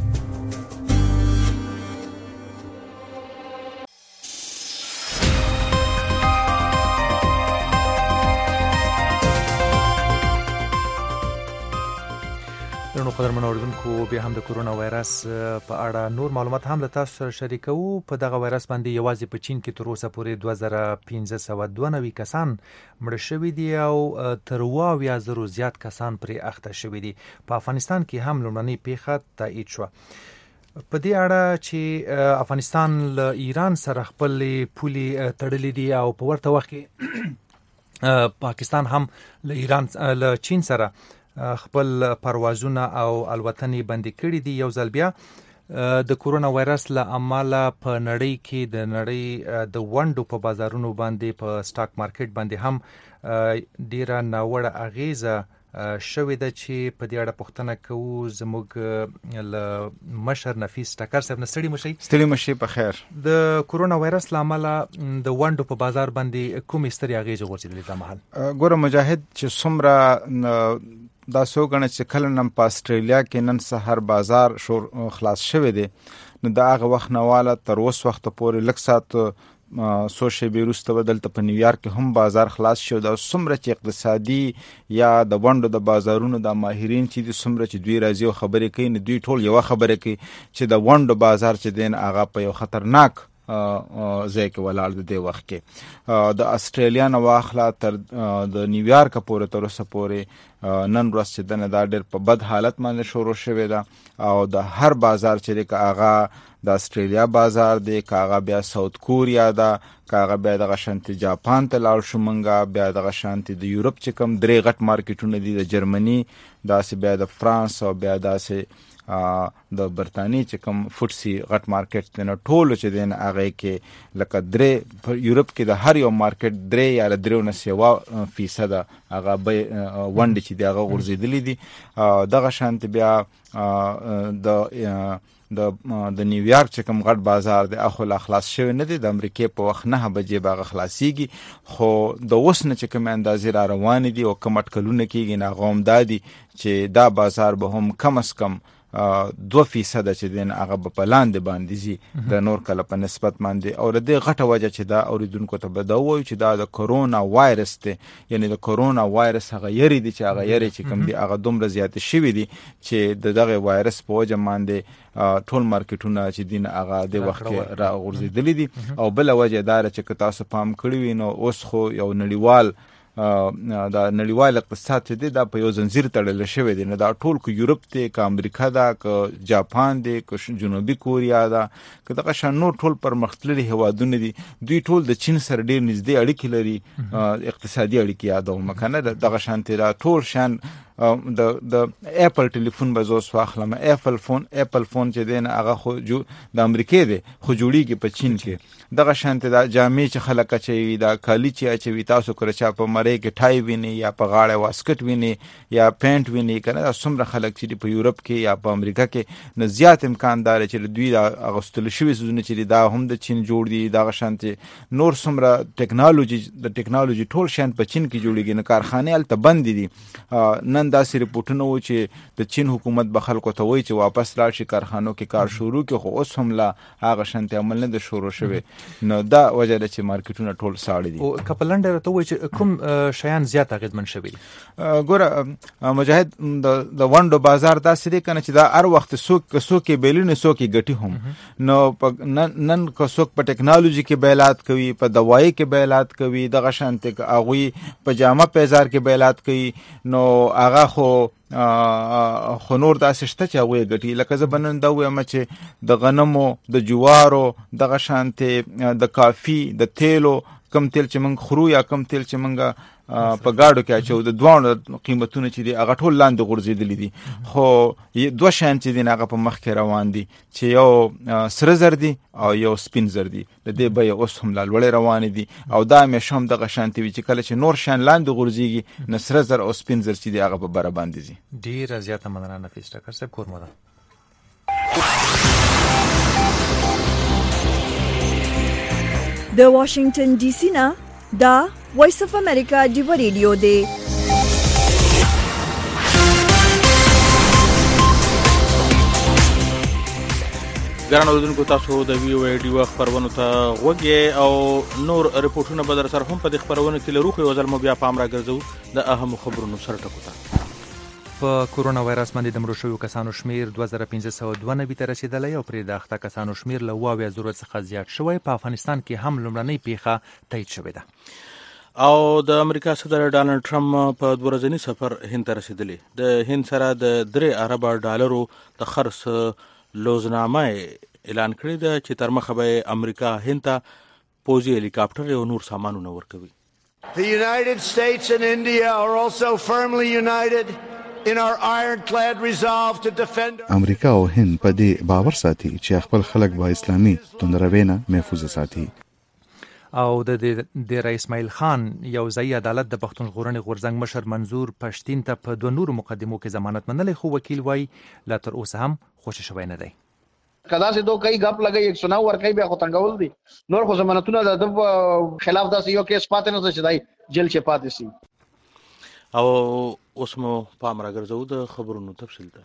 درنو قدرمنو اوریدونکو، بیا هم د کرونا وایرس په اړه نور معلومات هم له تاسو سره شریکوو. په دغه وایرس باندې یوازې په چین کې تر اوسه پورې 2592 کسان مړه شوي دي او تر 70,000 زیات کسان پرې اخته شوي دي. په افغانستان کې هم لومړنۍ پیښه تایید شوه. په دې اړه چې افغانستان له ایران سره خپل پولي تړلې دي او په ورته وخت کې پاکستان هم له چین سره خپل پروازونه او الوتنې بندي کړي دي. یو ځل بیا د کرونا وایرس له امله په نړۍ کې د نړۍ د ونډو په بازارونو باندې په سټاک مارکیټ باندې هم ډیره ناوړه اغیزه شوې ده چې په دې اړه پوښتنه کوو زموږ له مشر نفیس ټکر صاحب. ستړي مشي په خیر. د کرونا وایرس له امله د ونډو په بازار باندې کومې سترې اغیزې غورځېدلې ده مهال؟ ګوره مجاهد، چې څومره دا سوګنه چې کله نن په استرالیا کې نن سحر بازار خلاص شوی دی، نو دا هغه وخت نواله تر اوس وخت پورې لږ ساعت سوشي بیروسته بدلته په نیویارک کې هم بازار خلاص شو. دا څومره چې اقتصادي یا د ونډو د بازارونو د ماهرین چې د څومره چې دوی راځي او خبرې کوي، نو دوی ټول یو خبره کوي چې د ونډو بازار چې دین هغه په یو خطرناک ځای کې ولاړ دی. د وخت کې د استرالیا نه واخله تر د نیویارک پورې تر اوسه پورې نن ورځ چې دنه دا ډېر په بد حالت باندې شروع شوی ده او د هر بازار چې که هغه د استرالیا بازار دی، که هغه بیا ساوت کوریا ده، که هغه بیا دغه شانتي جاپان ته لاړ شو منګه، بیا دغه شانتي د یورپ چې کوم 3 غټ مارکیټونه دي، د جرمني داسې، بیا د فرانس او بیا داسې د برتانیې چې کوم فوټسي غټ مارکیټ دی، نو ټولو چې دی هغه کې لکه 3 په یورپ کې د هر یو مارکیټ 3 یا 3.7% هغه ونډې چې دی هغه غورځېدلې دي. دغه شانتي بیا د نیویارک چې کوم غټ بازار دی اخو لا خلاص شوی نه دی. د امریکې په وخت 9 بجې باغ خلاصيږي، خو د اوس نه چې کوم اندازې را روان دي او کوم اټکلونه کېږي نه غوم دادي چې دا بازار به هم کم از کم 2% چې دین هغه په لاندې باندې زی د نور کله په نسبت باندې. او د دې غټه وجه چې دا اوریدونکو ته به دا وایي چې دا د کرونا وایرس دی، یعنی د کرونا وایرس هغه یری دی چې هغه یری چې کوم دی هغه دومره زیات شوی دی چې دغه وایرس په وجه باندې ټول مارکیټونه چې دین هغه د وخت را غورځېدلې دي. او بل وجه دا چې تاسو پام کړی وي نو اوس خو یو نړیوال دا نړیوال اقتصاد دی دا په یو زنجیر تړل شوی دی. نه دا ټول کو یورپ دی، که امریکا ده، که جاپان دی، که جنوبي کوریا ده، که دغه شان نور ټول پرمختللي هیوادونه دي، دوی ټول د چین سره ډیر نږدې اړیکې لري، اقتصادي اړیکې یادوم کنه. دغه شان تیرا ټول شان د اپل ټلیفون به زوس واخلم. اپل فون چې دین هغه خو د امریکای دی خو جوړیږي په چین کې. دغه شانته د جامې چې خلک اچوي دا کالی چې اچوي تاسو کړه چا په مری کې ټای ویني یا په غاړه واسکټ ویني یا پینټ ویني کنه څومره خلک چې په یورپ کې یا په امریکا کې نه زیات امکان دار چې دوی دا اغوستل شوی سونه چې دا هم د چین جوړ دي. دغه شانته نور څومره ټیکنالوژي ټول شان په چین کې جوړیږي نه کارخانه ال ته بند دي. نن دا سری پټونه و چې د چین حکومت به خلکو ته وایي چې واپس راشي کارخانو کې کار شروع کې خو اوس هم لا هغه شانته عمل نه د شروع شوی. نو دا وجه ده چې مارکیټونه ټول ساړي دي. او کپلند ته وایي چې کوم شیان زیات اغیزمن شوي دي. ګوره مجاهد د وندو بازار داسې دی کنه چې دا هر وخت څوک بیلونه څوک ګټي هم نو نن کو څوک په ټیکنالوژي کې بیلات کوي په دوايي کې بیلات کوي دغه شانته هغه په جامه پیزار کې بیلات کوي نو هغه خو نور داسې شته چې هغه ګټي. لکه زبنن دا وایم چې د غنمو د جوارو دغه شانته د کافي د تیلو کم تیل چې موږ خورو یا کم تیل چې موږ په گاډو کې اچو د دوه قیمتونه چې دی هغه ټول لاندې غورځېدلې دي. خو دوه شان چې دی هغه په مخ کې روان دي چې یو سره زر دي او یو سپین زر دي. د دې به اوس هم لا لوړې روان دي او دا مې شوم دغه شانتي وي چې کله چې نور شان لاندې غورځيږي نه سره زر او سپین زر چې دی هغه په بره باندې دي. ډیر زیاته مننه نفیس ټکر صاحب کور مو ده. د واشنگټن ډي سي نه دا وایس اف امریکا ډیو ریډیو دی. ګران اوریدونکو تاسو د وی او ډیو خبرونو ته غوږی او نور ریپورتونه به در سره هم په خبرونو کې لرو. خو ځل مو بیا پام راګرځو د اهم خبرونو سره ټکو ته. په کورونا وایرس باندې د مړو شویو کسانو شمیر 2592 ته رسیدلی او پرې د اخته کسانو شمیر له 20,000 څخه زیات شوی. په افغانستان کې هم لومړنۍ پیښه تایید شوې ده. او د امریکا صدر ډانلډ ټرمپ په 2 ورځنی سفر هند ته رسیدلی. د هند سره د 3 ارب ډالرو د خرڅ لوزنامه اعلان کړی ده چې تر مخه به امریکا هند ته پوځي هلیکاپټر او نور سامانونه ورکوي. The United States and India are also firmly united in our ironclad resolve to defend. امریکا او هند په دې باور ساتي چې خپل خلک به اسلامي توندروي نه محفوظ ساتي. او د رئیس اسماعیل خان یو ځای عدالت د پښتون ژغورنې غورځنګ مشر منظور پښتین ته په 2 نورو مقدمو کې ضمانت منلې خو وکیل وای لا تر اوسه هم خوشی شوی نه دی. کدا سه دو کئی غپ لګي 109 ور کوي بیا خو تنګول دي نور خو ضمانتونه د خلاف داسې یو کیس پاتې نه شي دای جیل کې پاتې شي. او اوس مو پام راګرځو د خبرونو تفصیل ته.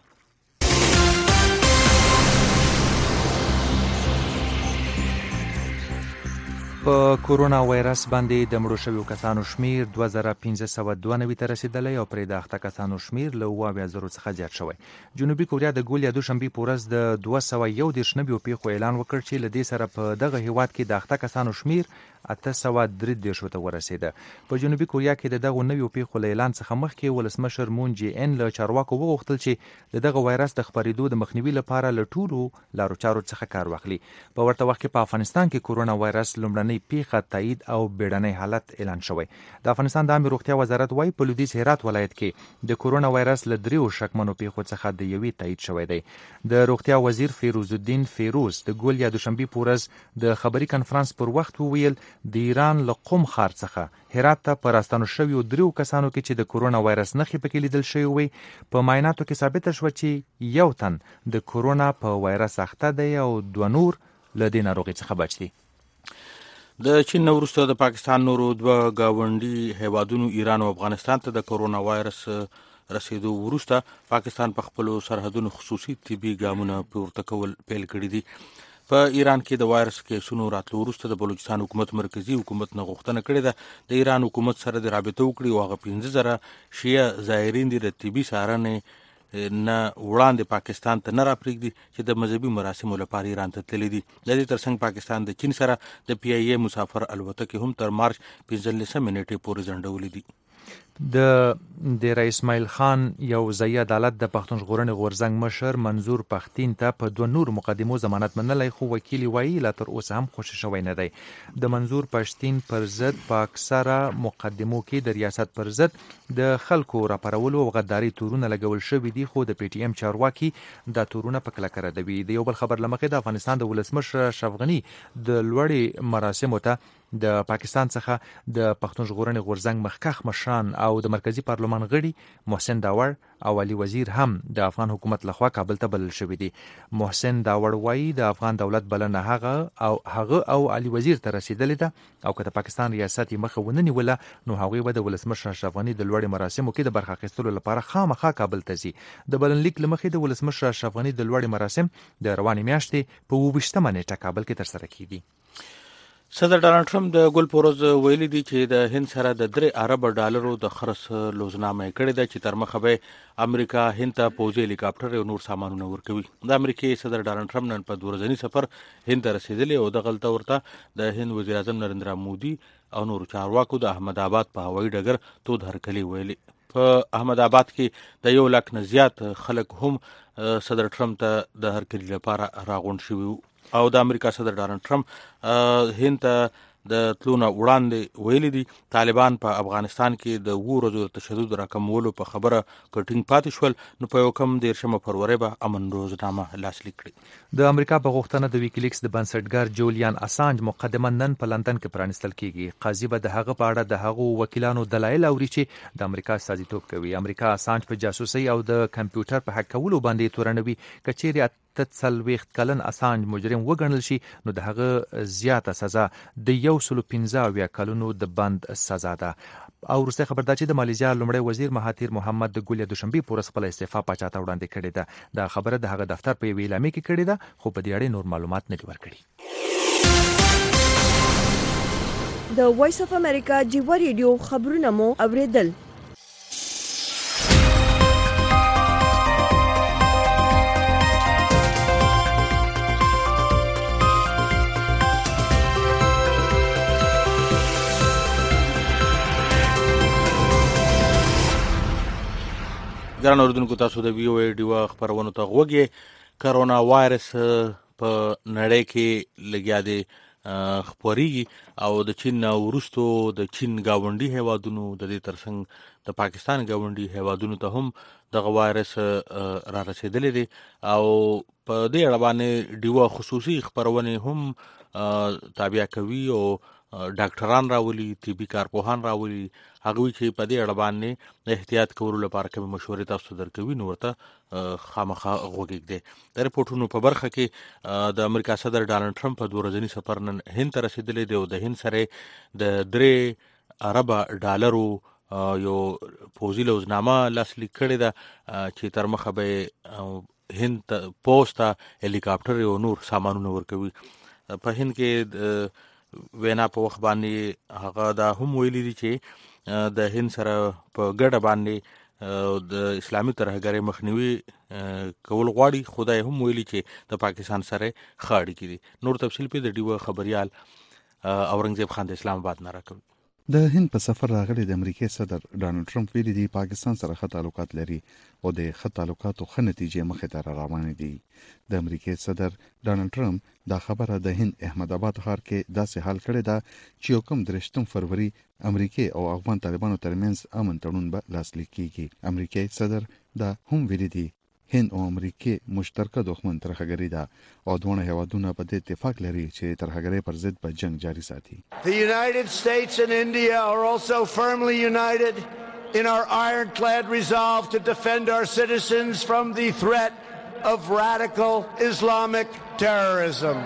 په کورونا وایرس باندې د مړو شویو کسانو شمیر 2592 ته رسیدلی او پرې د اخته کسانو شمیر له 20,000 څخه زیات شوی. جنوبي کوریا د ګول یا دوشنبه په ورځ د 211 نویو پیښو اعلان وکړ چې له دې سره په دغه هیواد کې د اخته کسانو شمیر 833 ته ورسیده. په جنوبي کوریا کې دغه نویو پیښو اعلان څخه مخکې ولسمشر مون جی ان له چارواکو وغوښتل چې دغه وایرس د خپرېدو د مخنیوي لپاره له ټولو لارو چارو څخه کار واخلي. په ورته وخت کې په افغانستان کې کورونا وایرس لومړنۍ پیښه تایید او بیړنی حالت اعلان شوی. د افغانستان د عامه روغتیا وزارت وايي په لویدیځ هرات ولایت کې د کورونا وایرس له 3 شکمنو پیښو څخه د یوې تایید شوی دی. د روغتیا وزیر فیروز الدین فیروز د ګول یا دوشنبه په ورځ د خبري کانفرنس پر وخت وویل د ایران له قم ښار څخه هرات ته پر راستنو شویو 3 کسانو کې چې د کورونا وایرس نښې پکې لیدل شوی وي په معایناتو کې ثابته شوه چې یو تن د کورونا په وایرس اخته دی او 2 نور له دې ناروغۍ څخه بچ دي. د چین وروسته د پاکستان نورو 2 گاونډي هیوادونو ایران او افغانستان ته د کورونا وایرس رسیدو وروسته پاکستان په خپل سرحدونو خصوصي طبي ګامونه پورته کول پیل کړي دي. په ایران کې د وایرس کیسونو راتلو وروسته د بلوچستان حکومت مرکزی حکومت نه غوښتنه کړې ده د ایران حکومت سره د رابطه وکړي او هغه 15,000 شیعه زایرین دي د طبي څارنې نه وړاندې پاکستان ته نه راپرېږدي چې د مذهبي مراسمو لپاره ایران ته تللی دي. د دې ترڅنګ پاکستان د چین سره د پی ای اے مسافر الوتکې هم تر مارچ 15 نیټې پورې ځنډولې دي. د رئیس اسماعیل خان یو ځای عدالت د پښتون ژغورنې غورځنګ مشر منظور پښتین ته په 2 نور مقدمو ضمانت منلی، خو وکیل وایي لا تر اوسه هم خوشی شوی نه دی. د منظور پښتین پر ضد په اکثره مقدمو کې د ریاست پر ضد د خلکو راپارولو او غداري تورونه لګول شوي دي، خو د پی ټی ایم چارواکي دا تورونه په کلکه ردوي. د یو بل خبر له مخې د افغانستان د ولسمشر اشرف غني د لوړې مراسمو ته د پاکستان څخه د پښتون ژغورنې غورځنګ مخکښ مشران او د مرکزی پارلمان غړي محسن داور او علي وزیر هم د افغان حکومت لخوا کابل ته بلل شوي دي. محسن داور وایي د افغان دولت بلنه هغه او علي وزیر ته رسیدلې ده او که د پاکستان ریاست یې مخه ونه نیوله نو هغوی به د ولسمشر اشرف غني د لوړې مراسمو کې د برخه اخیستلو لپاره خامخا کابل ته ځي. د بلنلیک له مخې د ولسمشر اشرف غني د لوړې مراسم د روانې میاشتې په 28مه نیټه کابل کې ترسره کیږي. صدر ډانلډ ټرمپ د ګل پروز ویلي دی چې د هند سره د 3 ارب ډالرو د خرڅ لوزنامه کړې ده چې تر مخه به امریکا هند ته پوځي هلیکاپټر او نور سامانونه ورکوي. د امریکای صدر ډانلډ ټرمپ نن په 2 ورځنی سفر هند ته رسیدلی او د غلطه ورته د هند وزیر اعظم نریندرا مودي او نور چارواکو د احمد آباد په هوایي ډګر تود هرکلی ویلي. په احمد آباد کې د 1 لک نه زیات خلک هم صدر ټرمپ ته د هرکلی لپاره راغونډ شوي او د امریکا صدر ډانلډ ټرمپ هند ته د تلونه وړاندې ویلي دي طالبان په افغانستان کې د 2 ورځو تشدد راکمولو په خبره کټینګ پاتې شول نو په یو کم 13 فروری به امن روزنامه لاسلیک کړي. د امریکا په غوښتنه د ویکیلیکس د بنسټګر جولیان اسانج مقدمه نن په لندن کې پرانستل کیږي. قاضي به د هغه په اړه د هغو وکیلانو دلایل اوري چې د امریکا استازیتوب کوي. امریکا اسانج په جاسوسي او د کمپیوټر په هک کولو باندې تورنوي. کچېرې 43 کلن اسانج مجرم وګڼل شي نو د هغه زیاته سزا د 115 کلونو د بند سزا ده. او وروسته خبر ده چې د مالیزیا لومړی وزیر مهاتیر محمد ګل د دوشنبه پورس خپل استعفا پاچا ته وړاندې کړې ده. دا خبره د هغه دفتر په ویلامې کې کړې ده خو په دې اړه نور معلومات نه ورکړي. د وایس اف امریکا جیو ریډیو خبرونه مو اوریدل. ګران اوریدونکو تاسو د وی او ای ډیو خبرونه ته غوږی. کرونا وایرس په نړۍ کې لګیا دی خبري او د چین وروستو د چین گاونډي هیوادونو د دې ترڅنګ د پاکستان گاونډي هیوادونو ته هم د وایرس را رسیدلې دي او په دې اړه باندې ډیو خصوصي خبرونه هم تابع کوي او ډاکټران راولي، طبي کارپوهان راولي، هغه چې په دې اړه باندې احتیاط کولو لپاره کوم مشورې تاسو درکوي نو ورته خامخا غوږیږئ. د ریپورتونو په برخه کې د امریکا صدر ډانلډ ټرمپ په 2 ورځنی سفر نن هند ته رسیدلی دی او د هند سره د 3 ارب ډالرو یو پوځي لوزنامه لاسلیک کړې ده چې تر مخه به هند ته پوسټ هلیکاپټر او نور سامانونه ورکوي. په هند کې وینا په وخت باندې هغه دا هم ویلي دي چې د هند سره په ګډه باندې د اسلامي ترهګرۍ مخنیوي کول غواړي. خدای هم ویلي چې د پاکستان سره خاړي کړي. نور تفصیل په د ډیو خبريال اورنګزیب خان د اسلام آباد نه راکوي. د هند په سفر راغلي د امریکای صدر ډانلډ ټرمپ ویلي دی پاکستان سره ښه تعلقات لري او د ښه تعلقاتو ښه نتیجې مخې ته روانې دي. د امریکای صدر ډانلډ ټرمپ دا خبره د هند احمد آباد ښار کې داسې حل کړې ده چې یو کم 3 فروری امریکای او افغان طالبانو ترمنځ امن تړون به لاسلیک کیږي. امریکای صدر دا هم ویلي دی هند او امریکای مشترکه دښمن ترهګري ده او دوه هیوادونه په دې اتفاق لري چې ترهګرۍ پر ضد په جنگ جاری ساتي. The United States and India are also firmly united in our ironclad resolve to defend our citizens from the threat of radical Islamic terrorism.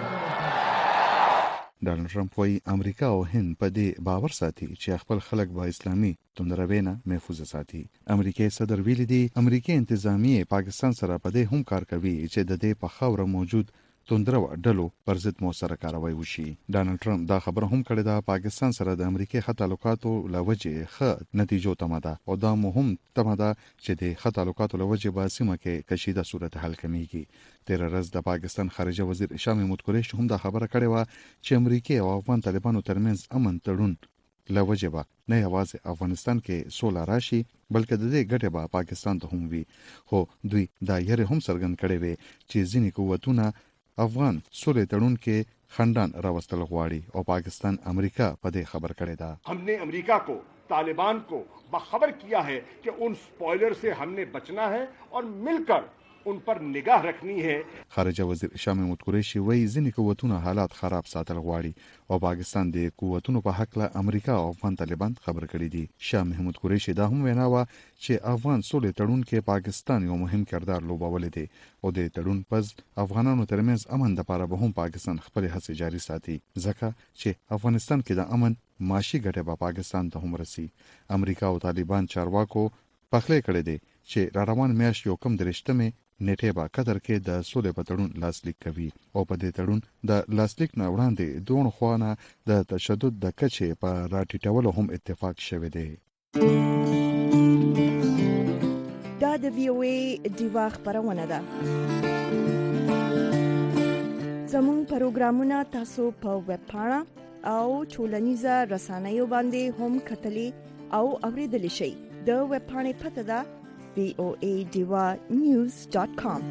ډانلډ ټرمپ وايي امریکا او هند په دې باور ساتي چې خپل خلک به اسلامي توندروي نه محفوظ ساتي. امریکای صدر ویلي دی امریکای انتظامیه پاکستان سره په دې هم کار کوي چې د دې په خاوره موجود توندرو ډلو پر ضد مو سره کاروي وشي. ډانلډ ټرمپ دا خبره هم کړې ده پاکستان سره د امریکای ښه تعلقاتو لوجه ښه نتیجو تمه ده او دا مهم تمه ده چې د ښه تعلقاتو لوجه به سیمه کې کشیده صورت حل کمیږي. تیر ورځ د پاکستان خارجه وزیر شاه محمود قریشي هم دا خبره کړې و چې امریکای او افغان طالبانو ترمنځ امن تړون لوجبه نه یوازې افغانستان کې سوله راشي بلکې د دې ګټه به پاکستان ته هم وي خو دوی دا یې هم څرګند کړي وي چې ځینې قوتونه افغان سولې تړون کې خندان راوستل غواړي او پاکستان امریکا په دې خبر کړي دا हमने अमेरिका को तालिबान को बाखबर किया है कि उन स्पॉइलर से हमने बचना है और मिलकर उन पर निगाह रखनी है خارجه وزیر شاه محمود قریشي وایي ځینې قوتونه حالات خراب ساتل غواړي او پاکستان د قوتونو په حق له امریکا او افغان طالبان خبر کړي دي شاه محمود قریشي دا هم وینا چې افغان سولې تړون کې پاکستان یو مهم کردار لوبولی دی او د تړون پز افغانانو ترمنځ امن لپاره به هم پاکستان خپل هڅې جاري ساتي ځکه چې افغانستان کې د امن معاشي ګټه به پاکستان ته هم رسي امریکا او طالبان چارواکو پخلی کړي دي چې را روان میاشت یو کم درشتمه نیټه با قطر کې د سولې په تړون لاسلیک کوي او په دې تړون د لاسلیک نه وړاندې دوه خوانه د تشدد د کچې په راټیټولو هم اتفاق شوی دی دا د VOA دیوا خبرونه ده زموږ پروګرامونه تاسو په ویب پاڼه او ټولنیزه رسنیو باندې هم کتلی او اوریدلی شئ د ویب پاڼې پته ده voadivanews.com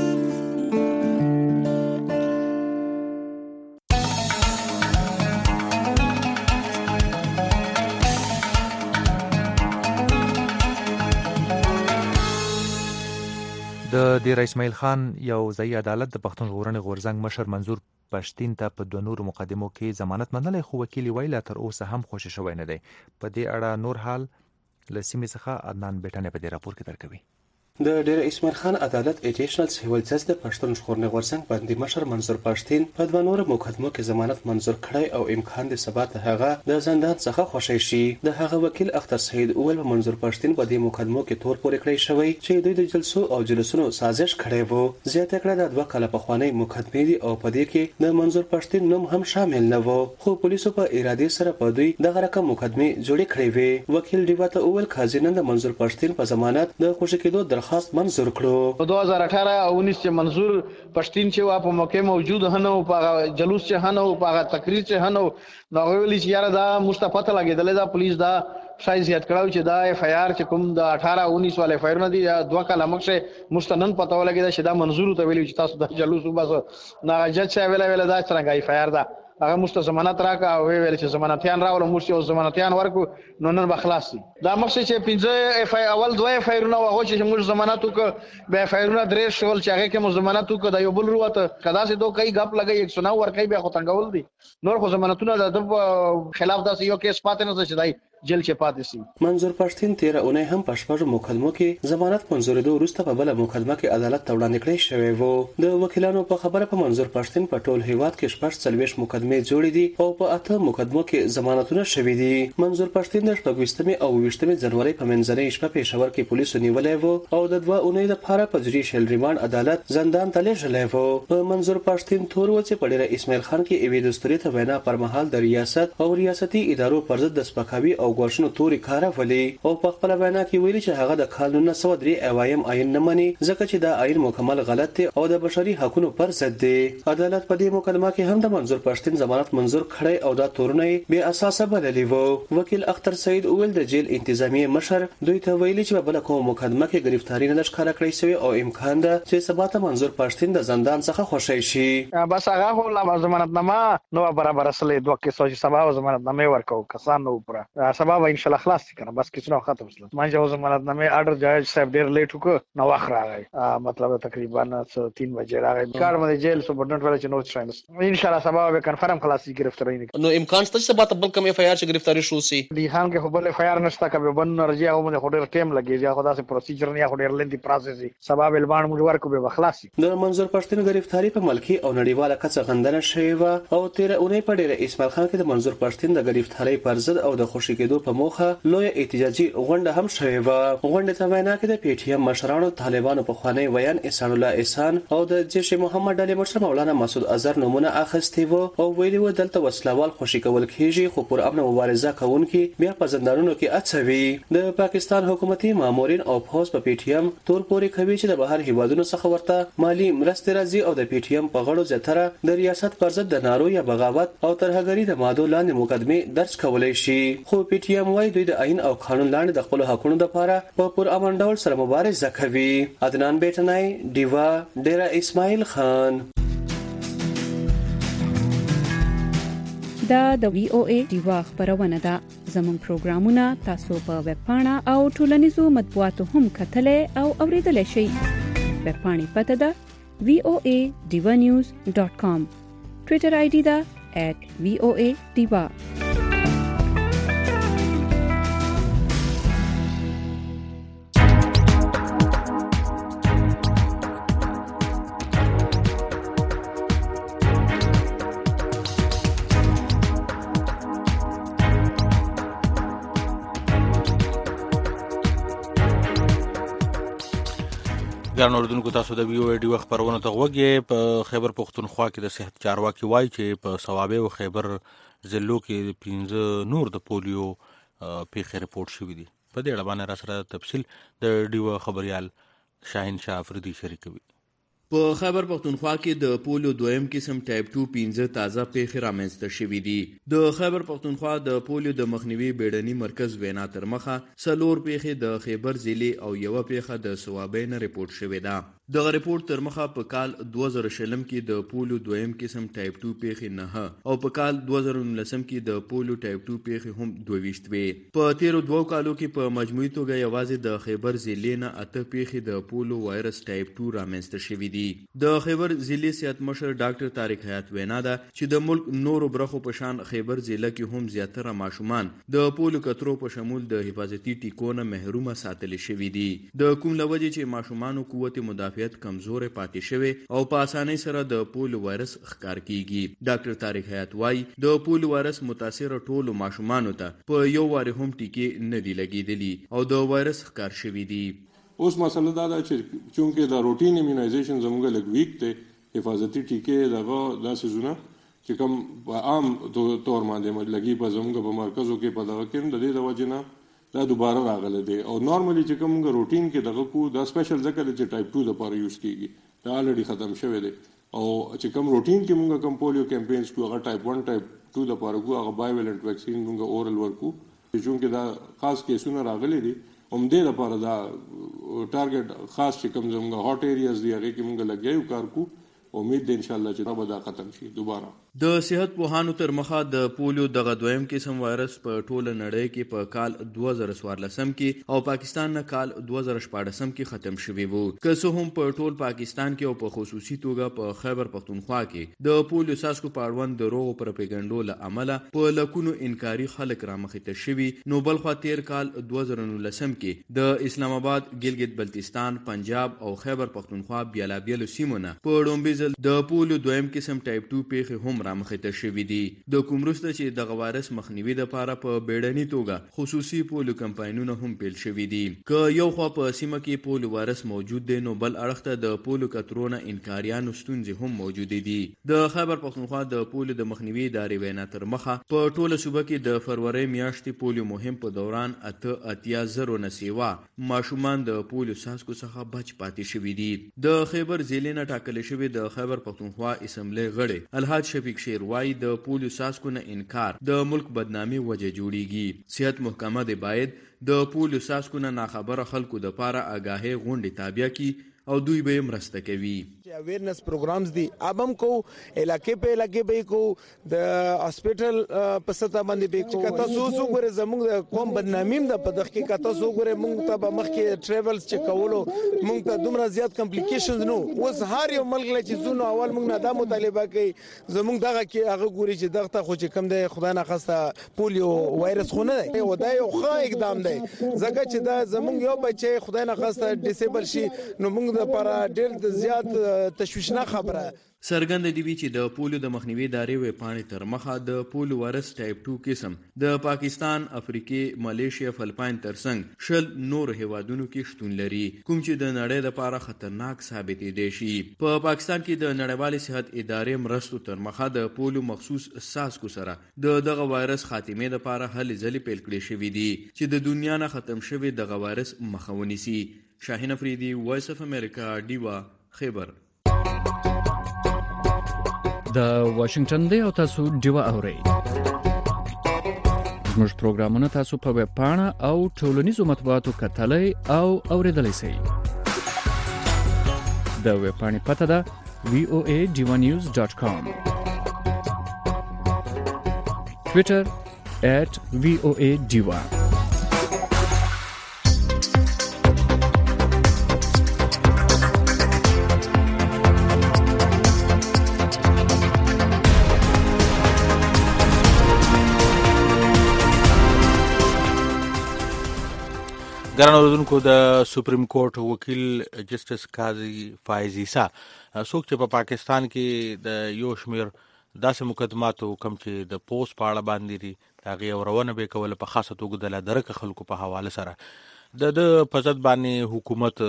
د ډیر اسماعیل خان یو ځای عدالت د پښتون ژغورنې غورځنګ مشر منظور پښتين ته په دوه نورو مقدمو کې ضمانت منلې خو وکیل ویلا تر اوسه هم خوشی شوی نه دی په دې اړه نور حال لسیمه څخه عدنان بیٹانه په دې راپور کې درکوي د ډیر اسماعیل خان عدالت ایډیشنل سیویل جج د پښتون ژغورنې غورځنګ باندې مشر منظور پښتين په دوه نورو مقدمو کې ضمانت منظور کړی او امکان د ثبات هغه د زندان څخه خوشی شي د هغه وکیل اختر سعید اول منظور پښتين په دې مقدمو کې تور پورې کړی شوی چې دوی د جلسو او جلسونو سازش کړی وو زیاته کړه د دوه کاله پخوانی مقدمې دي او په دې کې د منظور پښتين نوم هم شامل نه وو خو پولیسو په اراده سره په دوی دغه رقم مقدمې جوړې کړې وې وکیل دیواته اول قاضي نن د منظور پښتين په ضمانت د خوشی کېدو درخواست منظور کړو 2018 او 19 چې منظور پښتين چې وا په موقع موجود هنو په جلوس چې هنو په تقریر چې هنو نو ویلي چې یاره دا مستفاده لګیدل دا پولیس دا شای زیات کړو چې دا اف آی آر چې کوم د 18 19 والے فایرونه دي دوه کاله مخکې مستند پته ولګیدا چې دا منظور ته ویلي چې تاسو د جلوس وباسو نه جج چې ویل دا څنګه اف آی آر دا هغه مست ضمانت راکا او ویل چې ضمانتيان راول مو چې ضمانتيان ورکو نو نن بخلاص دي دا مخکې چې 15 اف آی اول دوه فایرونه وغه چې موږ ضمانت وک به فایرونه درې شول چې هغه کې موږ ضمانت وک د یو بل وروته کدا سي دوه کوي غپ لګي 109 ورکې به خو تنګول دي نور خو ضمانتونه د خلاف داسې یو کیس پاتې نه شي دای جیل چې پاتې سي منظور پښتين 13 اونۍ هم په شپږ مقدمو کې ضمانت منظورېدو وروسته په بل مقدمه کې عدالت ته وړاندې کړی شوی وو د وکیلانو په خبره په منظور پښتين په ټول هیواد کې شپږ څلويش مقدمې جوړې دي او په اته مقدمو کې ضمانتونه شوي دي منظور پښتين د 28 او 20 جنوري په منځنۍ شپه پېښور کې پولیسو نیولې وو او د 2 اونۍ لپاره په جوډیشل ریماند عدالت زندان ته لېږلی وو په منظور پښتين تور و چې په ډیر اسماعیل خان کې ایوي دستوري ته وینا پر مهال د ریاست او ریاستي ادارو پر ضد د سپکاوي او غوښنو توري کارولې او په خپل وینا کې ویلي چې هغه د کال 1903 اوایم عین نه مني ځکه چې دا عین مکمل غلط دی او د بشري حقوقو پر ضد دی عدالت په دې مقدمه کې هم د منظور پښتين ضمانت منظور کړی او دا تورونه بے اساسه بللی وو وکیل اختر سعید اول د جیل انتظامی مشر دوی ته ویلي چې په بل کوم مقدمه کې گرفتاری نه ښکارا کړی شوی او امکان ده چې ثبات منظور پښتين د زندان څخه خوشی شي بس هغه هو لا ضمانتنامه نو برابر اصلي دوه کې سوچ سبا ضمانتنامه ورکو کسان نو پر سبا ان شاء الله خلاص کنه بس کیسه ختم شول ما جو ضمانتنامه آرډر جج صاحب ډیر لیټ وکړ نو وخت راغی مطلب تقریبا 3 بجې راغی کار باندې جیل سپورټنټ ولا چې نو څاینس ان شاء الله سبا به کنفرم خلاصي گرفتاری نه نو امکان شته چې سبا ته بل کوم اف آی آر چې گرفتاری شو سي دی خان کې خپل اف آی آر نشته کبه بن رجیا او موږ هډر ټیم لګي یا خدا سي پروسیجر نه هډر لندي پروسس سبا بلبان موږ ورکو به خلاصي د منظور پښتين گرفتاری په ملکی او نړیواله کچه غندنه شوی و او 13 اونۍ په ډیره اسماعیل خان کې د منظور پښتين د گرفتاری پر ضد او د خوشی کېدو رسیدو په موخه لوی احتجاجي غونډه هم شوې وه. غونډې ته وینا کې د پی ټی ایم مشرانو طالبانو پخوانی ویان احسان الله احسان او د جیش محمد ډلې مشر مولانا مسعود اظهر نومونه اخیستي وو او ویلي وو دلته وسلوال خوشي کول کیږي خو پر امن مبارزه کوونکي بیا په زندانونو کې اچوي. د پاکستان حکومتي مامورین او پوز په پی ټی ایم تور پورې کوي چې د بهر هیوادونو څخه ورته مالی مرستې راځي او د پی ټی ایم په غړو زیاتره د ریاست پر ضد د نارو یا بغاوت او ترهګري د مادو لاندې مقدمې درج کولای شي. خو پی ټی ایم وايي دوی د آئین او قانون لاندې د خپل حقوقو لپاره په پر امن ډول سره مبارزه کوي. عدنان بیٹنای، ډیوا، ډیرا اسماعیل خان. دا د وی او ای ډیوا خبرونه ده. زموږ پروګرامونه تاسو په ویب پاڼه او ټولنیزو مطبوعاتو هم کتلای او اوریدلای شئ. ویب پاڼې پته ده voanews.com. ټویټر آی ډي ده @voadiva. ګران اوردونکو تاسو د وی او ډي خبرونه ته غوږی. په خیبر پختونخوا کې د صحت چارواکي وایي چې په صوابه او خیبر ضلعو کې 15 نور د پولیو پیښې رپورټ شوې دي. په دې اړه باندې را سره تفصیل د ډیو خبريال شاهین شاه افریدي شریکوي. په خیبر پختونخوا کې د پولیو دویم قسم ټایپ 2 15 تازه پیښې رامنځته شوې دي. د خیبر پختونخوا د پولیو د مخنیوي بیړني مرکز وینا تر مخه 4 پیښې د خیبر ضلع او یو پیښه د صوابۍ نه رپورټ شوې ده. دغه رپورټ تر مخه په کال 2020 کې د پولیو دویم قسم ټایپ 2 پیښې 9 او په کال 2019 کې د پولیو ټایپ 2 پیښې هم 22 وې. په تیرو 2 کالو کې په مجموعي توګه یوازې د خیبر ضلع نه 8 پیښې د پولیو وایرس ټایپ 2 رامنځته شوې دي. د خیبر ضلع صحت مشر ډاکټر طارق حیات وینا ده چې د ملک نورو برخو په شان خیبر ضلع کې هم زیاتره ماشومان د پولیو کترو په شمول د حفاظتي ټیکو نه محرومه ساتل شوي دي. د کوم لوجې چې ماشومانو قوت مدافعت کمزورې پاتې شوی او په اسانۍ سره د پولیو وایرس ښکار کیږي. ډاکټر طارق حیات وایي د پولیو وایرس متاثر ټولو ماشومانو ته په یو واره هم ټیکې نه دی لګېدلي او د وایرس ښکار شوي دي. اوس مسله دا ده چې چونکې د روټین ایمونایزیشن زموږ لږ ویک دی، حفاظتي ټیکې دغه داسې زونه چې کوم په عام طور باندې لګي په زموږ په مرکزو کې په دغه کې د دې د وجې نه دا دوباره راغله دی او نارملی چې کوم روټین کې دغه کو دا سپیشل ځکه چې ټایپ 2 لپاره یوز کیږي دا الریډي ختم شوی دی او چې کوم روټین کې موږ کوم پولیو کمپینز کو هغه ټایپ 1 ټایپ 2 لپاره کو هغه بایوولنت ویکسین موږ اورل ورکو چې دا خاص کیسونه راغلي دي دې لپاره دا ټارګټ خاص چې کوم زموږ هاټ ایریاز دی هغه کې موږ لګیو کار کو. امید ده ان شاء الله چې دا به ختم شي دوباره. د صحت پوهانو تر مخه د پولیو دغه دویم قسم وایرس په ټوله نړۍ کې په کال 2014 کې او پاکستان نه کال 2014 کې ختم شوی وو. که څه هم په ټول پاکستان کې او په خصوصي توګه په خیبر پختونخوا کې د پولیو ساسکو پاړوند د روغ پروپاګاندا له عمله په لکونو انکاري خلک رامخې ته شوي. نو بل خوا تیر کال 2019 کې د اسلام آباد، ګلګت بلتستان، پنجاب او خیبر پختونخوا بیلابیلو سیمونه په ډومبي ځل د پولیو دویم قسم ټایپ 2 پیښې هم رامخې ته شوي دي. د کوم وروسته چې دغه وایرس مخنیوي لپاره په بیړني توګه خصوصي پولیو کمپاینونه هم پیل شوي دي. که یو خوا په سیمه کې پولیو وایرس موجود دی نو بل اړخ ته د پولیو کترونه انکاریانو ستونزې هم موجودې دي. د خیبر پختونخوا د پولیو د مخنیوي ادارې وینا تر مخه په ټوله صوبه کې د فروری میاشتې پولیو مهم په دوران 880 نه سیوا ماشومان د پولیو ساسکو څخه بچ پاتې شوي دي. د خیبر ضلع نه ټاکل شوی د خیبر پختونخوا اسمبلی غړی الحاج شفیق شیر وایي د پولیو ساسکو نه انکار د ملک بدنامي وجه جوړیږي. صحت محکمه دی باید د پولیو ساسکو نه ناخبره خلکو د پاره آگاهي غونډې تابع کی او دوی به مرسته کوي. اویرنس پروګرامز دي ابم کو علاقې په علاقې به کو د هسپټل په ستا باندې به کو کته سو ګره زموږ قوم بدنامیم د په دغه کې کته سو ګره موږ ته به مخکې ټریولز چې کولو موږ ته دومره زیات کمپلیکیشنز نو اوس هر یو ملک له چې زونه اول موږ نه د مطالبه کوي زموږ دغه کې هغه ګوري چې دغه خو چې کم دی خدای نه خاصه پولیو وایرس خو نه دی او دا یو ښه اقدام دی ځکه چې دا زموږ یو بچي خدای نه خاصه ډیسیبل شي نو موږ لپاره ډېر زیات تشویشناک خبره. سرګند دی وی چې د پولیو د مخنیوي ادارې وې پاڼې تر مخه د پولیو وایرس ټایپ 2 قسم د پاکستان، افریقې، مالیشیا، فلپاین ترڅنګ شل نور هیوادونو کې شتون لري کوم چې د نړۍ لپاره خطرناک ثابتې دي شي. په پاکستان کې د نړیوال صحت ادارې مرستو تر مخه د پولیو مخصوص سازکو سره دغه وایرس خاتمې لپاره هلې ځلې پیل کړې شوې دي چې د دنیا نه ختم شوی دغه وایرس مخه ونیسي. شاهین افریدي، وایس اف امریکا، ډیوا، خیبر. د واشنگټن دی او تاسو ډیوا اورئ. زموږ پروګرامونه تاسو په ویب پاڼه او ټولنیزو مطبوعاتو کتلای او اوریدلای شئ. د ویب پاڼې پته ده voadivanews.com. Twitter @voadiva. ګران اوریدونکو، د سپریم کورټ وکیل جسټس قاضي فایز عیسی څوک چې په پاکستان کې د یو شمیر داسې مقدماتو کوم چې د پوسټ په اړه باندې دي هغې اورونه به کوله په خاصه توګه د لادرکه خلکو په حواله سره د په ضد باندې حکومت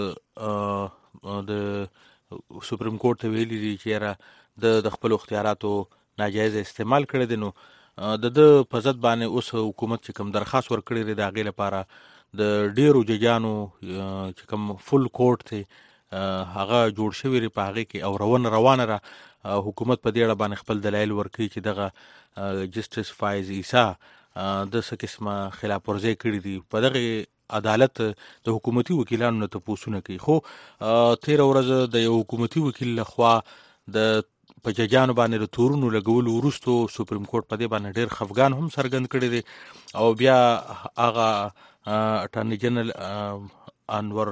د سپریم کورټ ته ویلي دي چې د خپل اختیاراتو ناجایز استعمال کړی دی. نو د په ضد باندې اوس حکومت چې کوم درخواست ورکړی دی د هغې لپاره د ډیرو ججانو چې کوم فل کورټ ته هغه جوړ شوی دی په هغې کې اورونه روانه را حکومت په دې اړه باندې خپل دلایل ورکوي چې دغه جسټس فایز عیسی د څه قسمه خلاف ورزۍ کړي دي. په دغه عدالت د حکومتي وکیلانو نه تپوسونه کوي. خو تېره ورځ د یو حکومتي وکیل لخوا د په ججانو باندې د تورونو لګولو وروستو سپریم کورټ په دې باندې ډېر خفګان هم څرګند کړی دی او بیا هغه اټارنی جنرال انور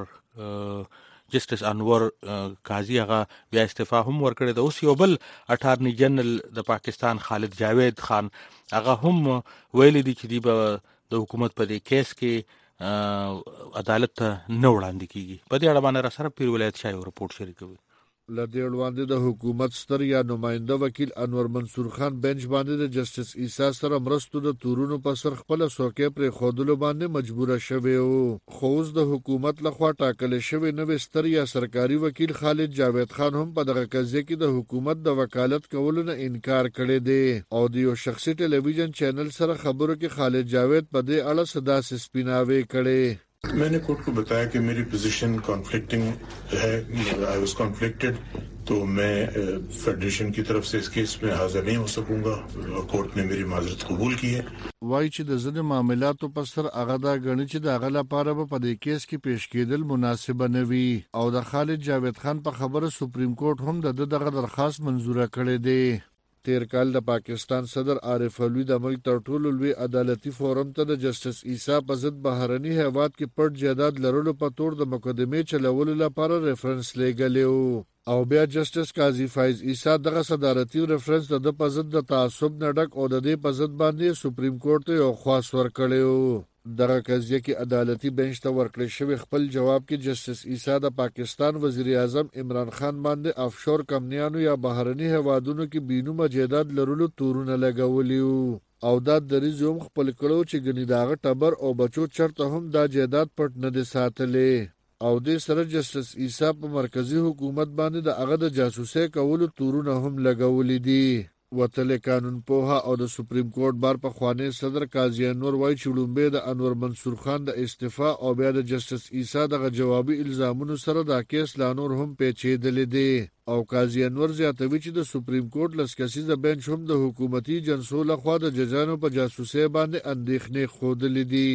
جسټس انور قاضي هغه بیا استعفا هم ورکړی ده. اوس یو بل اټارنی جنرال د پاکستان خالد جاوید خان هغه هم ویلي دي چې دی به د حکومت په دې کیس کې عدالت ته نه وړاندې کیږي. په دې اړه باندې را سره پیر ولایت شاه یو رپورټ شریکوي. لدې وړاندې د حکومت ستر یا نماینده وکیل انور منصور خان بنچ باندې د جسټس عیسی سره مرستو د تورونو په سر خپل څوکۍ پرې خودلو باندې مجبوره شوی وو. خو اوس د حکومت لخوا ټاکل شوی نوې ستر یا سرکاري وکیل خالد جاوید خان هم په دغه قضیه کې د حکومت د وکالت کولو نه انکار کړی دی او د یو شخصي ټلویزیون چینل سره خبرو کې خالد جاوید په دې اړه صداسې سپیناوی کړي. मैंने कोर्ट को बताया कि मेरी पोजीशन कॉन्फ्लिक्टिंग है, आई वाज कॉन्फ्लिक्टेड, तो मैं फेडरेशन की तरफ से इस केस में हाजिर नहीं हो सकूंगा. कोर्ट ने मेरी माजरत कबूल की है. وای چې د ځینې معاملاتو په سر هغه دا ګڼي چې د هغه لپاره په دې کیس کې پیش کېدل مناسبه نه وي او د خالد جاوید خان په خبره سپریم کورټ هم دغه درخواست منزوره کړی دی. تیر کال د پاکستان صدر عارف علوی د ملک تر ټولو لوی عدالتي فورم ته د جسټس عیسی په ضد بهرني هیواد کې پټ جایداد لرلو په تور د مقدمې چلولو لپاره ریفرنس لېږلی او بیا جسټس قاضي فایز عیسی دغه صدارتي ریفرنس د په ضد د تعصب نه ډک او د دې په ضد باندې سپریم کورټ ته یو خواست ورکړی. دغه قضیه کې عدالتي بنچ ته ورکړی شوی خپل جواب کې جسټس عیسی د پاکستان وزیر اعظم عمران خان باندې افشور کمپنیانو یا بهرني هیوادونو کې بینومه جایداد لرلو تورونه لګولي او دا دریځ هم خپل کړو چې ګنې داغه ټبر او بچو چرته هم دا جایداد پټ نه دي ساتلې او د سره جسټس عیسی په مرکزی حکومت باندې د هغه د جاسوسۍ کولو تورونه هم لګولي دي. وتل قانون پوها او د سپریم کورټ بار په خوانی صدر قاضي انور وای چې لومبه د انور منصور خان د استعفا او بیا د جسټس عیسی دغه جوابي الزامونو سره د کیس لا نور هم پیچیدل دي او قاضي انور زیاتوي چې د سپریم کورټ لسکسیزه بنچ هم د حکومتي جنسو لخوا د ججانو په جاسوسۍ باندې اندېښنې خوده دي.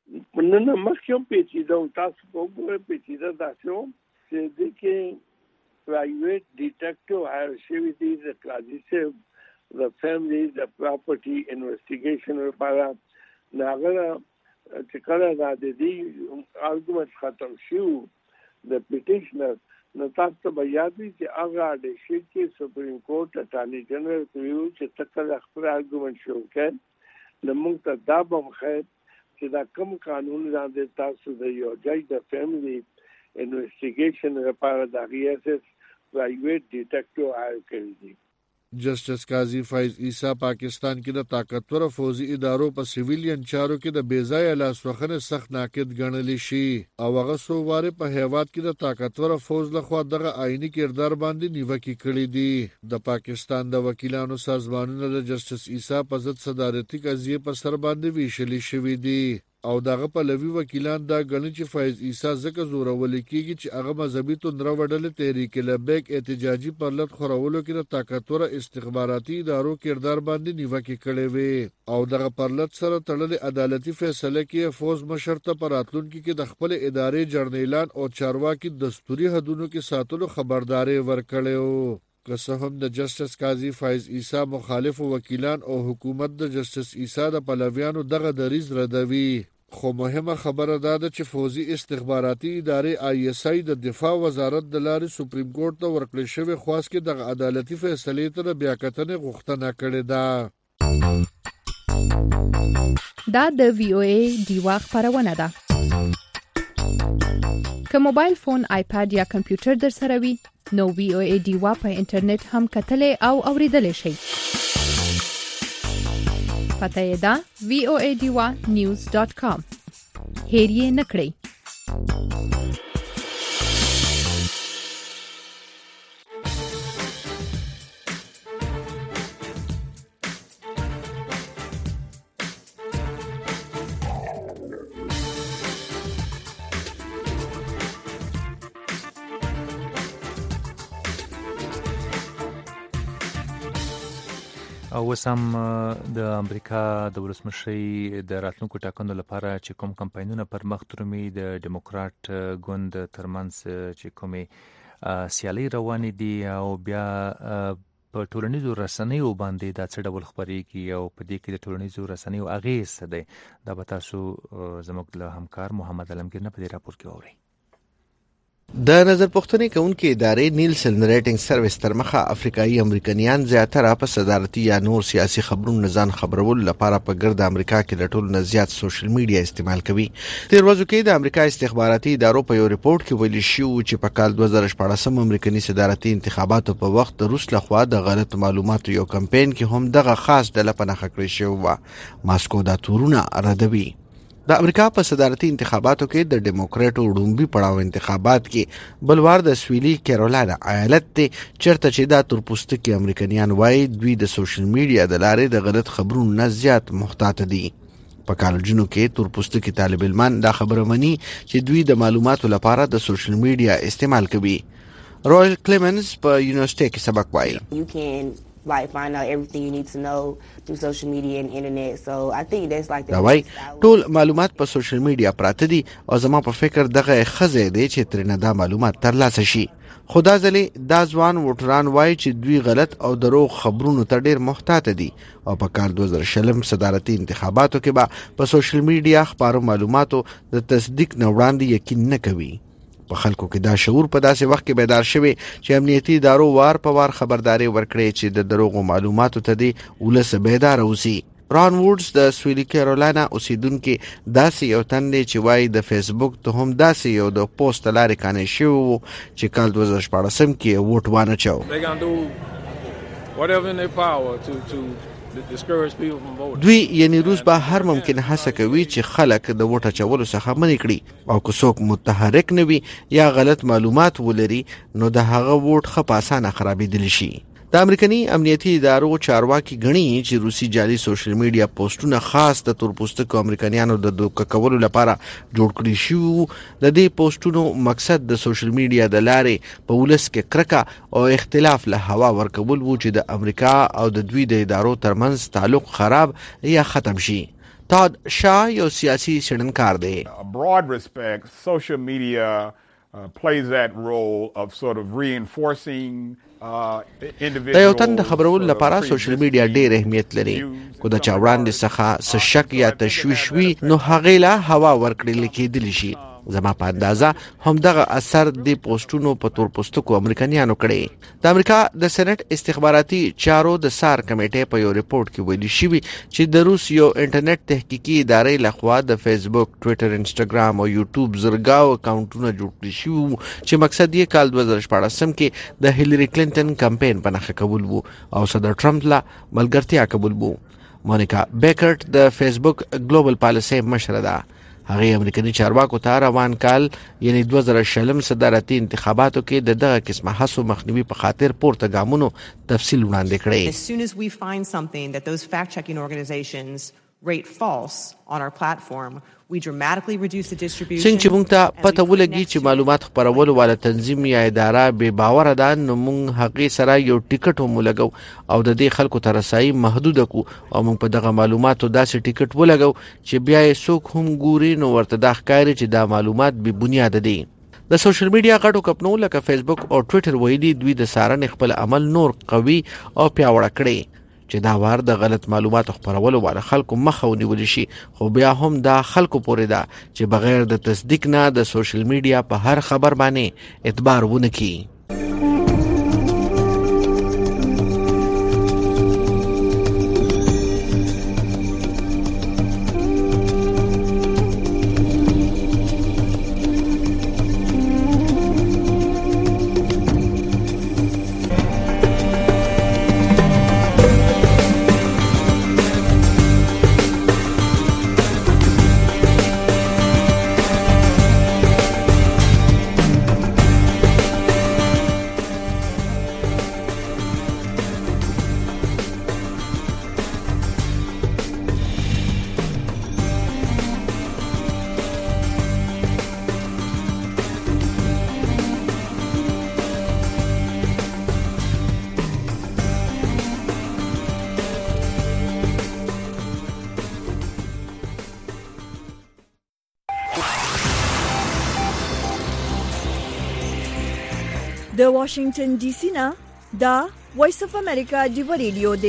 نن مخکې پیچیده او تاسو په ګوره پیچیده تاسو چې د کې پرایویټ ډیټیکټیو هایر شوی دی د قاضي صاحب the family, the property investigation لپاره ناغره چې کله دا د دې argument ختم شو د petitioner نو تاسو به یاد وي چې هغه د شي کې سپریم کورټ اټارنی جنرال ویلو چې تکل خپل argument شو کړ نو موږ ته دا به خیر چې دا کوم قانون باندې تاسو د یو ځای د family investigation لپاره د ریاست پرایویټ ډیټیکټیو هایر کړی دی. جسټس قاضي فیض عیسی پاکستان کې د طاقتور فوزي ادارو په سیویلین چارو کې د بیځای لاسوخنه سخت ناقد ګڼل شي او هغه سو واره په هیواد کې د طاقتور فوز لخوا دغه آئینی کردار باندې نیوکه کړې دي. د پاکستان د وکیلانو سازمانونو د جسټس عیسی په ضد صدارتي قضیه په سر باندې ویشلې شوې دي او دغه په لوی وکیلان دا غنی چې فیض عیسی زکه زورول کیږي چې هغه مذهبي توندره وډل تحریک لبیک احتجاجي پرلط خورولو کې د طاقتور استخباراتي ادارو کردار باندې نیوکه کړې وي او دغه پرلط سره تړلې عدالتي فیصله کې فوز مشرته پراتلونکو کې د خپل ادارې جرنیلان او چارواکي دستوري حدودو کې ساتلو خبرداري ورکړیو. که څه هم د جسټس قاضي فیض عیسی مخالف وکیلان او حکومت د جسټس عیسی د پلویانو دغه دریز ردوي، خو مهمه خبره ده چې فوزي استخباراتي ادارې ISI د دفاع وزارت د لارې سپریم کورټ ته ورکړل شوی خواست کې د عدالتي فیصلې ته بیاکتنې غوښتنه کړې ده. دا د VOA ډیوا خبرونه ده. که موبایل فون، آیپاد یا کمپیوټر در سره وي نو VOA ډیوا په انټرنیټ هم کتلې او اوریدلې شئ. پته یې ده voadiwa.news.com. هیر یې نکړئ. او وسم د امریکا د ولسمشي د راتلونکو ټاکنو لپاره چې کوم کمپاینونه پر مخ درومي د ډیموکرات ګوند ترمنځ چې کومې سیالي روانې دي او بیا په ټولنیزو رسنیو باندې دا څه ډول خبرېږي او په دې کې د ټولنیزو رسنیو اغېز څه دی، دا به تاسو زموږ له همکار محمد علمگیر نه په دې راپور کې واورئ. د نظر پوښتنې کوونکې ادارې نیلسن ریټینګ سرویس تر مخه افریقایي امریکایان زیاتره په صدارتي یا نور سیاسي خبرونو ځان خبرولو لپاره په ګرد امریکا کې له ټولو نه زیات سوشل میډیا استعمال کوي. تیر ورځو کې د امریکا استخباراتي ادارو په یو ریپورت کې ویل شوی چې په کال 2014 امریکایي صدارتي انتخاباتو په وخت د روس لخوا د غلط معلوماتو یو کمپاین کې هم دغه خاص ډله په نښه کړې شوې وه. ماسکو دا تورونه ردوي. د امریکا په صدارتي انتخاباتو کې د ډیموکراټو وړومبي پړاو انتخابات کې بلوار د سویلي کیرولانا ایالت ته چرته چې دا تورپوستکي امریکایان وایي دوی د سوشل میډیا د لارې د غلط خبرونو نه زیات محتاط دي. په کالجونو کې تورپوستکي طالب علمان دا خبره مني چې دوی د معلوماتو لپاره د سوشل میډیا استعمال کوي. رویل کلیمنز په یونیورسيټي کې سبق وایي. find out everything you need to know through social media and internet. So I think that's like دا وای ټول معلومات په سوشل میډیا پراته دي او زما په فکر دغه خزه دی چې ترنه دا معلومات ترلاسه شي. خدا ځلې دا ځوان وټران وای چې دوی غلط او دروغ خبرونو ته ډیر محتاط دي او په کال 2020 صدارتي انتخاباتو کې به په سوشل میډیا خبرو معلوماتو د تصدیق نه وړاندې یقین نه کوي. په خلکو کې دا شعور په داسې وخت کې بیدار شوی چې امنیتي ادارو وار په وار خبرداري ورکړي چې د دروغو معلوماتو ته دی ولس بیدار اوسي. ران وودز د سویلي کیرولانا اوسیدونکو داسې یو تن دی چې وایي د فیسبوک ته هم داسې یو د پوسټ لارې کانې شوی چې کال 2014 کې ووټ وانه چاو. دوی یعنی روس به هر ممکن هڅه کوي چې خلک د ووټ اچولو څخه منع کړي او که څوک متحرک نه وي یا غلط معلومات ولري نو د هغه ووټ ښه په اسانه خرابېدلی شي. د امریکایي امنیتي ادارو چارواکي غني چې روسي جعلي سوشل میډیا پوسټونه خاص د تورپوستکو امریکایانو د دوکه کولو لپاره جوړ کړي شو. د دې پوسټونو مقصد د سوشل میډیا د لارې په ولس کې کرکه او اختلاف له هوا ورکول وو چې د امریکا او د دوی د ادارو ترمنځ تعلق خراب یا ختم شي. تاد شاه یو سیاسي څېړنکار دی. broad respect social media plays that role of sort of reinforcing د یو تن د خبرولو لپاره سوشل میډیا ډېر اهمیت لري. کو د چا وړاندې څخه څه شک یا تشویش وي نو هغې له هوا ورکړل کېدلی شي. زما په اندازه همدغه اثر د پوسټونو په تور پوستکو امریکایانو کړي. د امریکا د سېنات استخباراتي چارو د سار کمیټې په یو ریپورت کې ویلي شوی چې د روس یو انټرنیټ تحقیقي ادارې لخوا د فیسبوک، ټوئیټر، انسټاګرام او یوټیوب زرګاو اکاونټونه جوړ کړي شوي چې مقصد یې کال 2014 کې د هیلری کلینټن کمپاین په نخښه کول وو او صدر ټرمپ لا ملګرتیا کول وو. مونیکا بیکرټ د فیسبوک ګلوبل پالیسي مشره ده. هغه امریکایي چارواکو ته روان کال یعنی 2020 صدارتي انتخاباتو کې دغه قسمه حسو مخنیوي په خاطر پورته ګامونو تفصیل وړاندې کړی. As soon as we find something that those fact-checking organizations rate false on our platform, we dramatically reduce the distribution. څنګه چې موږ ته پته ولګي چې معلومات خپرولو والا تنظیم یا اداره به باور ده نو موږ هغه سره یو ټیکټ هم ولګو او د دې خلکو ته رسایي محدود کو او موږ په دغه معلوماتو داسې ټیکټ ولګو چې بیا یې څوک هم ګوري نو ورته دا ښکاري چې دا معلومات به بنیاد دي. د سوشل میډیا غټو کمپنیو لکه فیسبوک او ټوئیټر ویلي دوی د سارن خپل عمل نور قوي او پیاوړی کړي چې دا وار د غلط معلوماتو خپرولو والا خلکو مخه ونیول شي. خو بیا هم دا خلکو پورې ده چې بغیر د تصدیق نه د سوشل میډیا په هر خبر باندې اعتبار ونه کړي. د واشنگټن ډي سي نه دا وایس اف امریکا دی ریډیو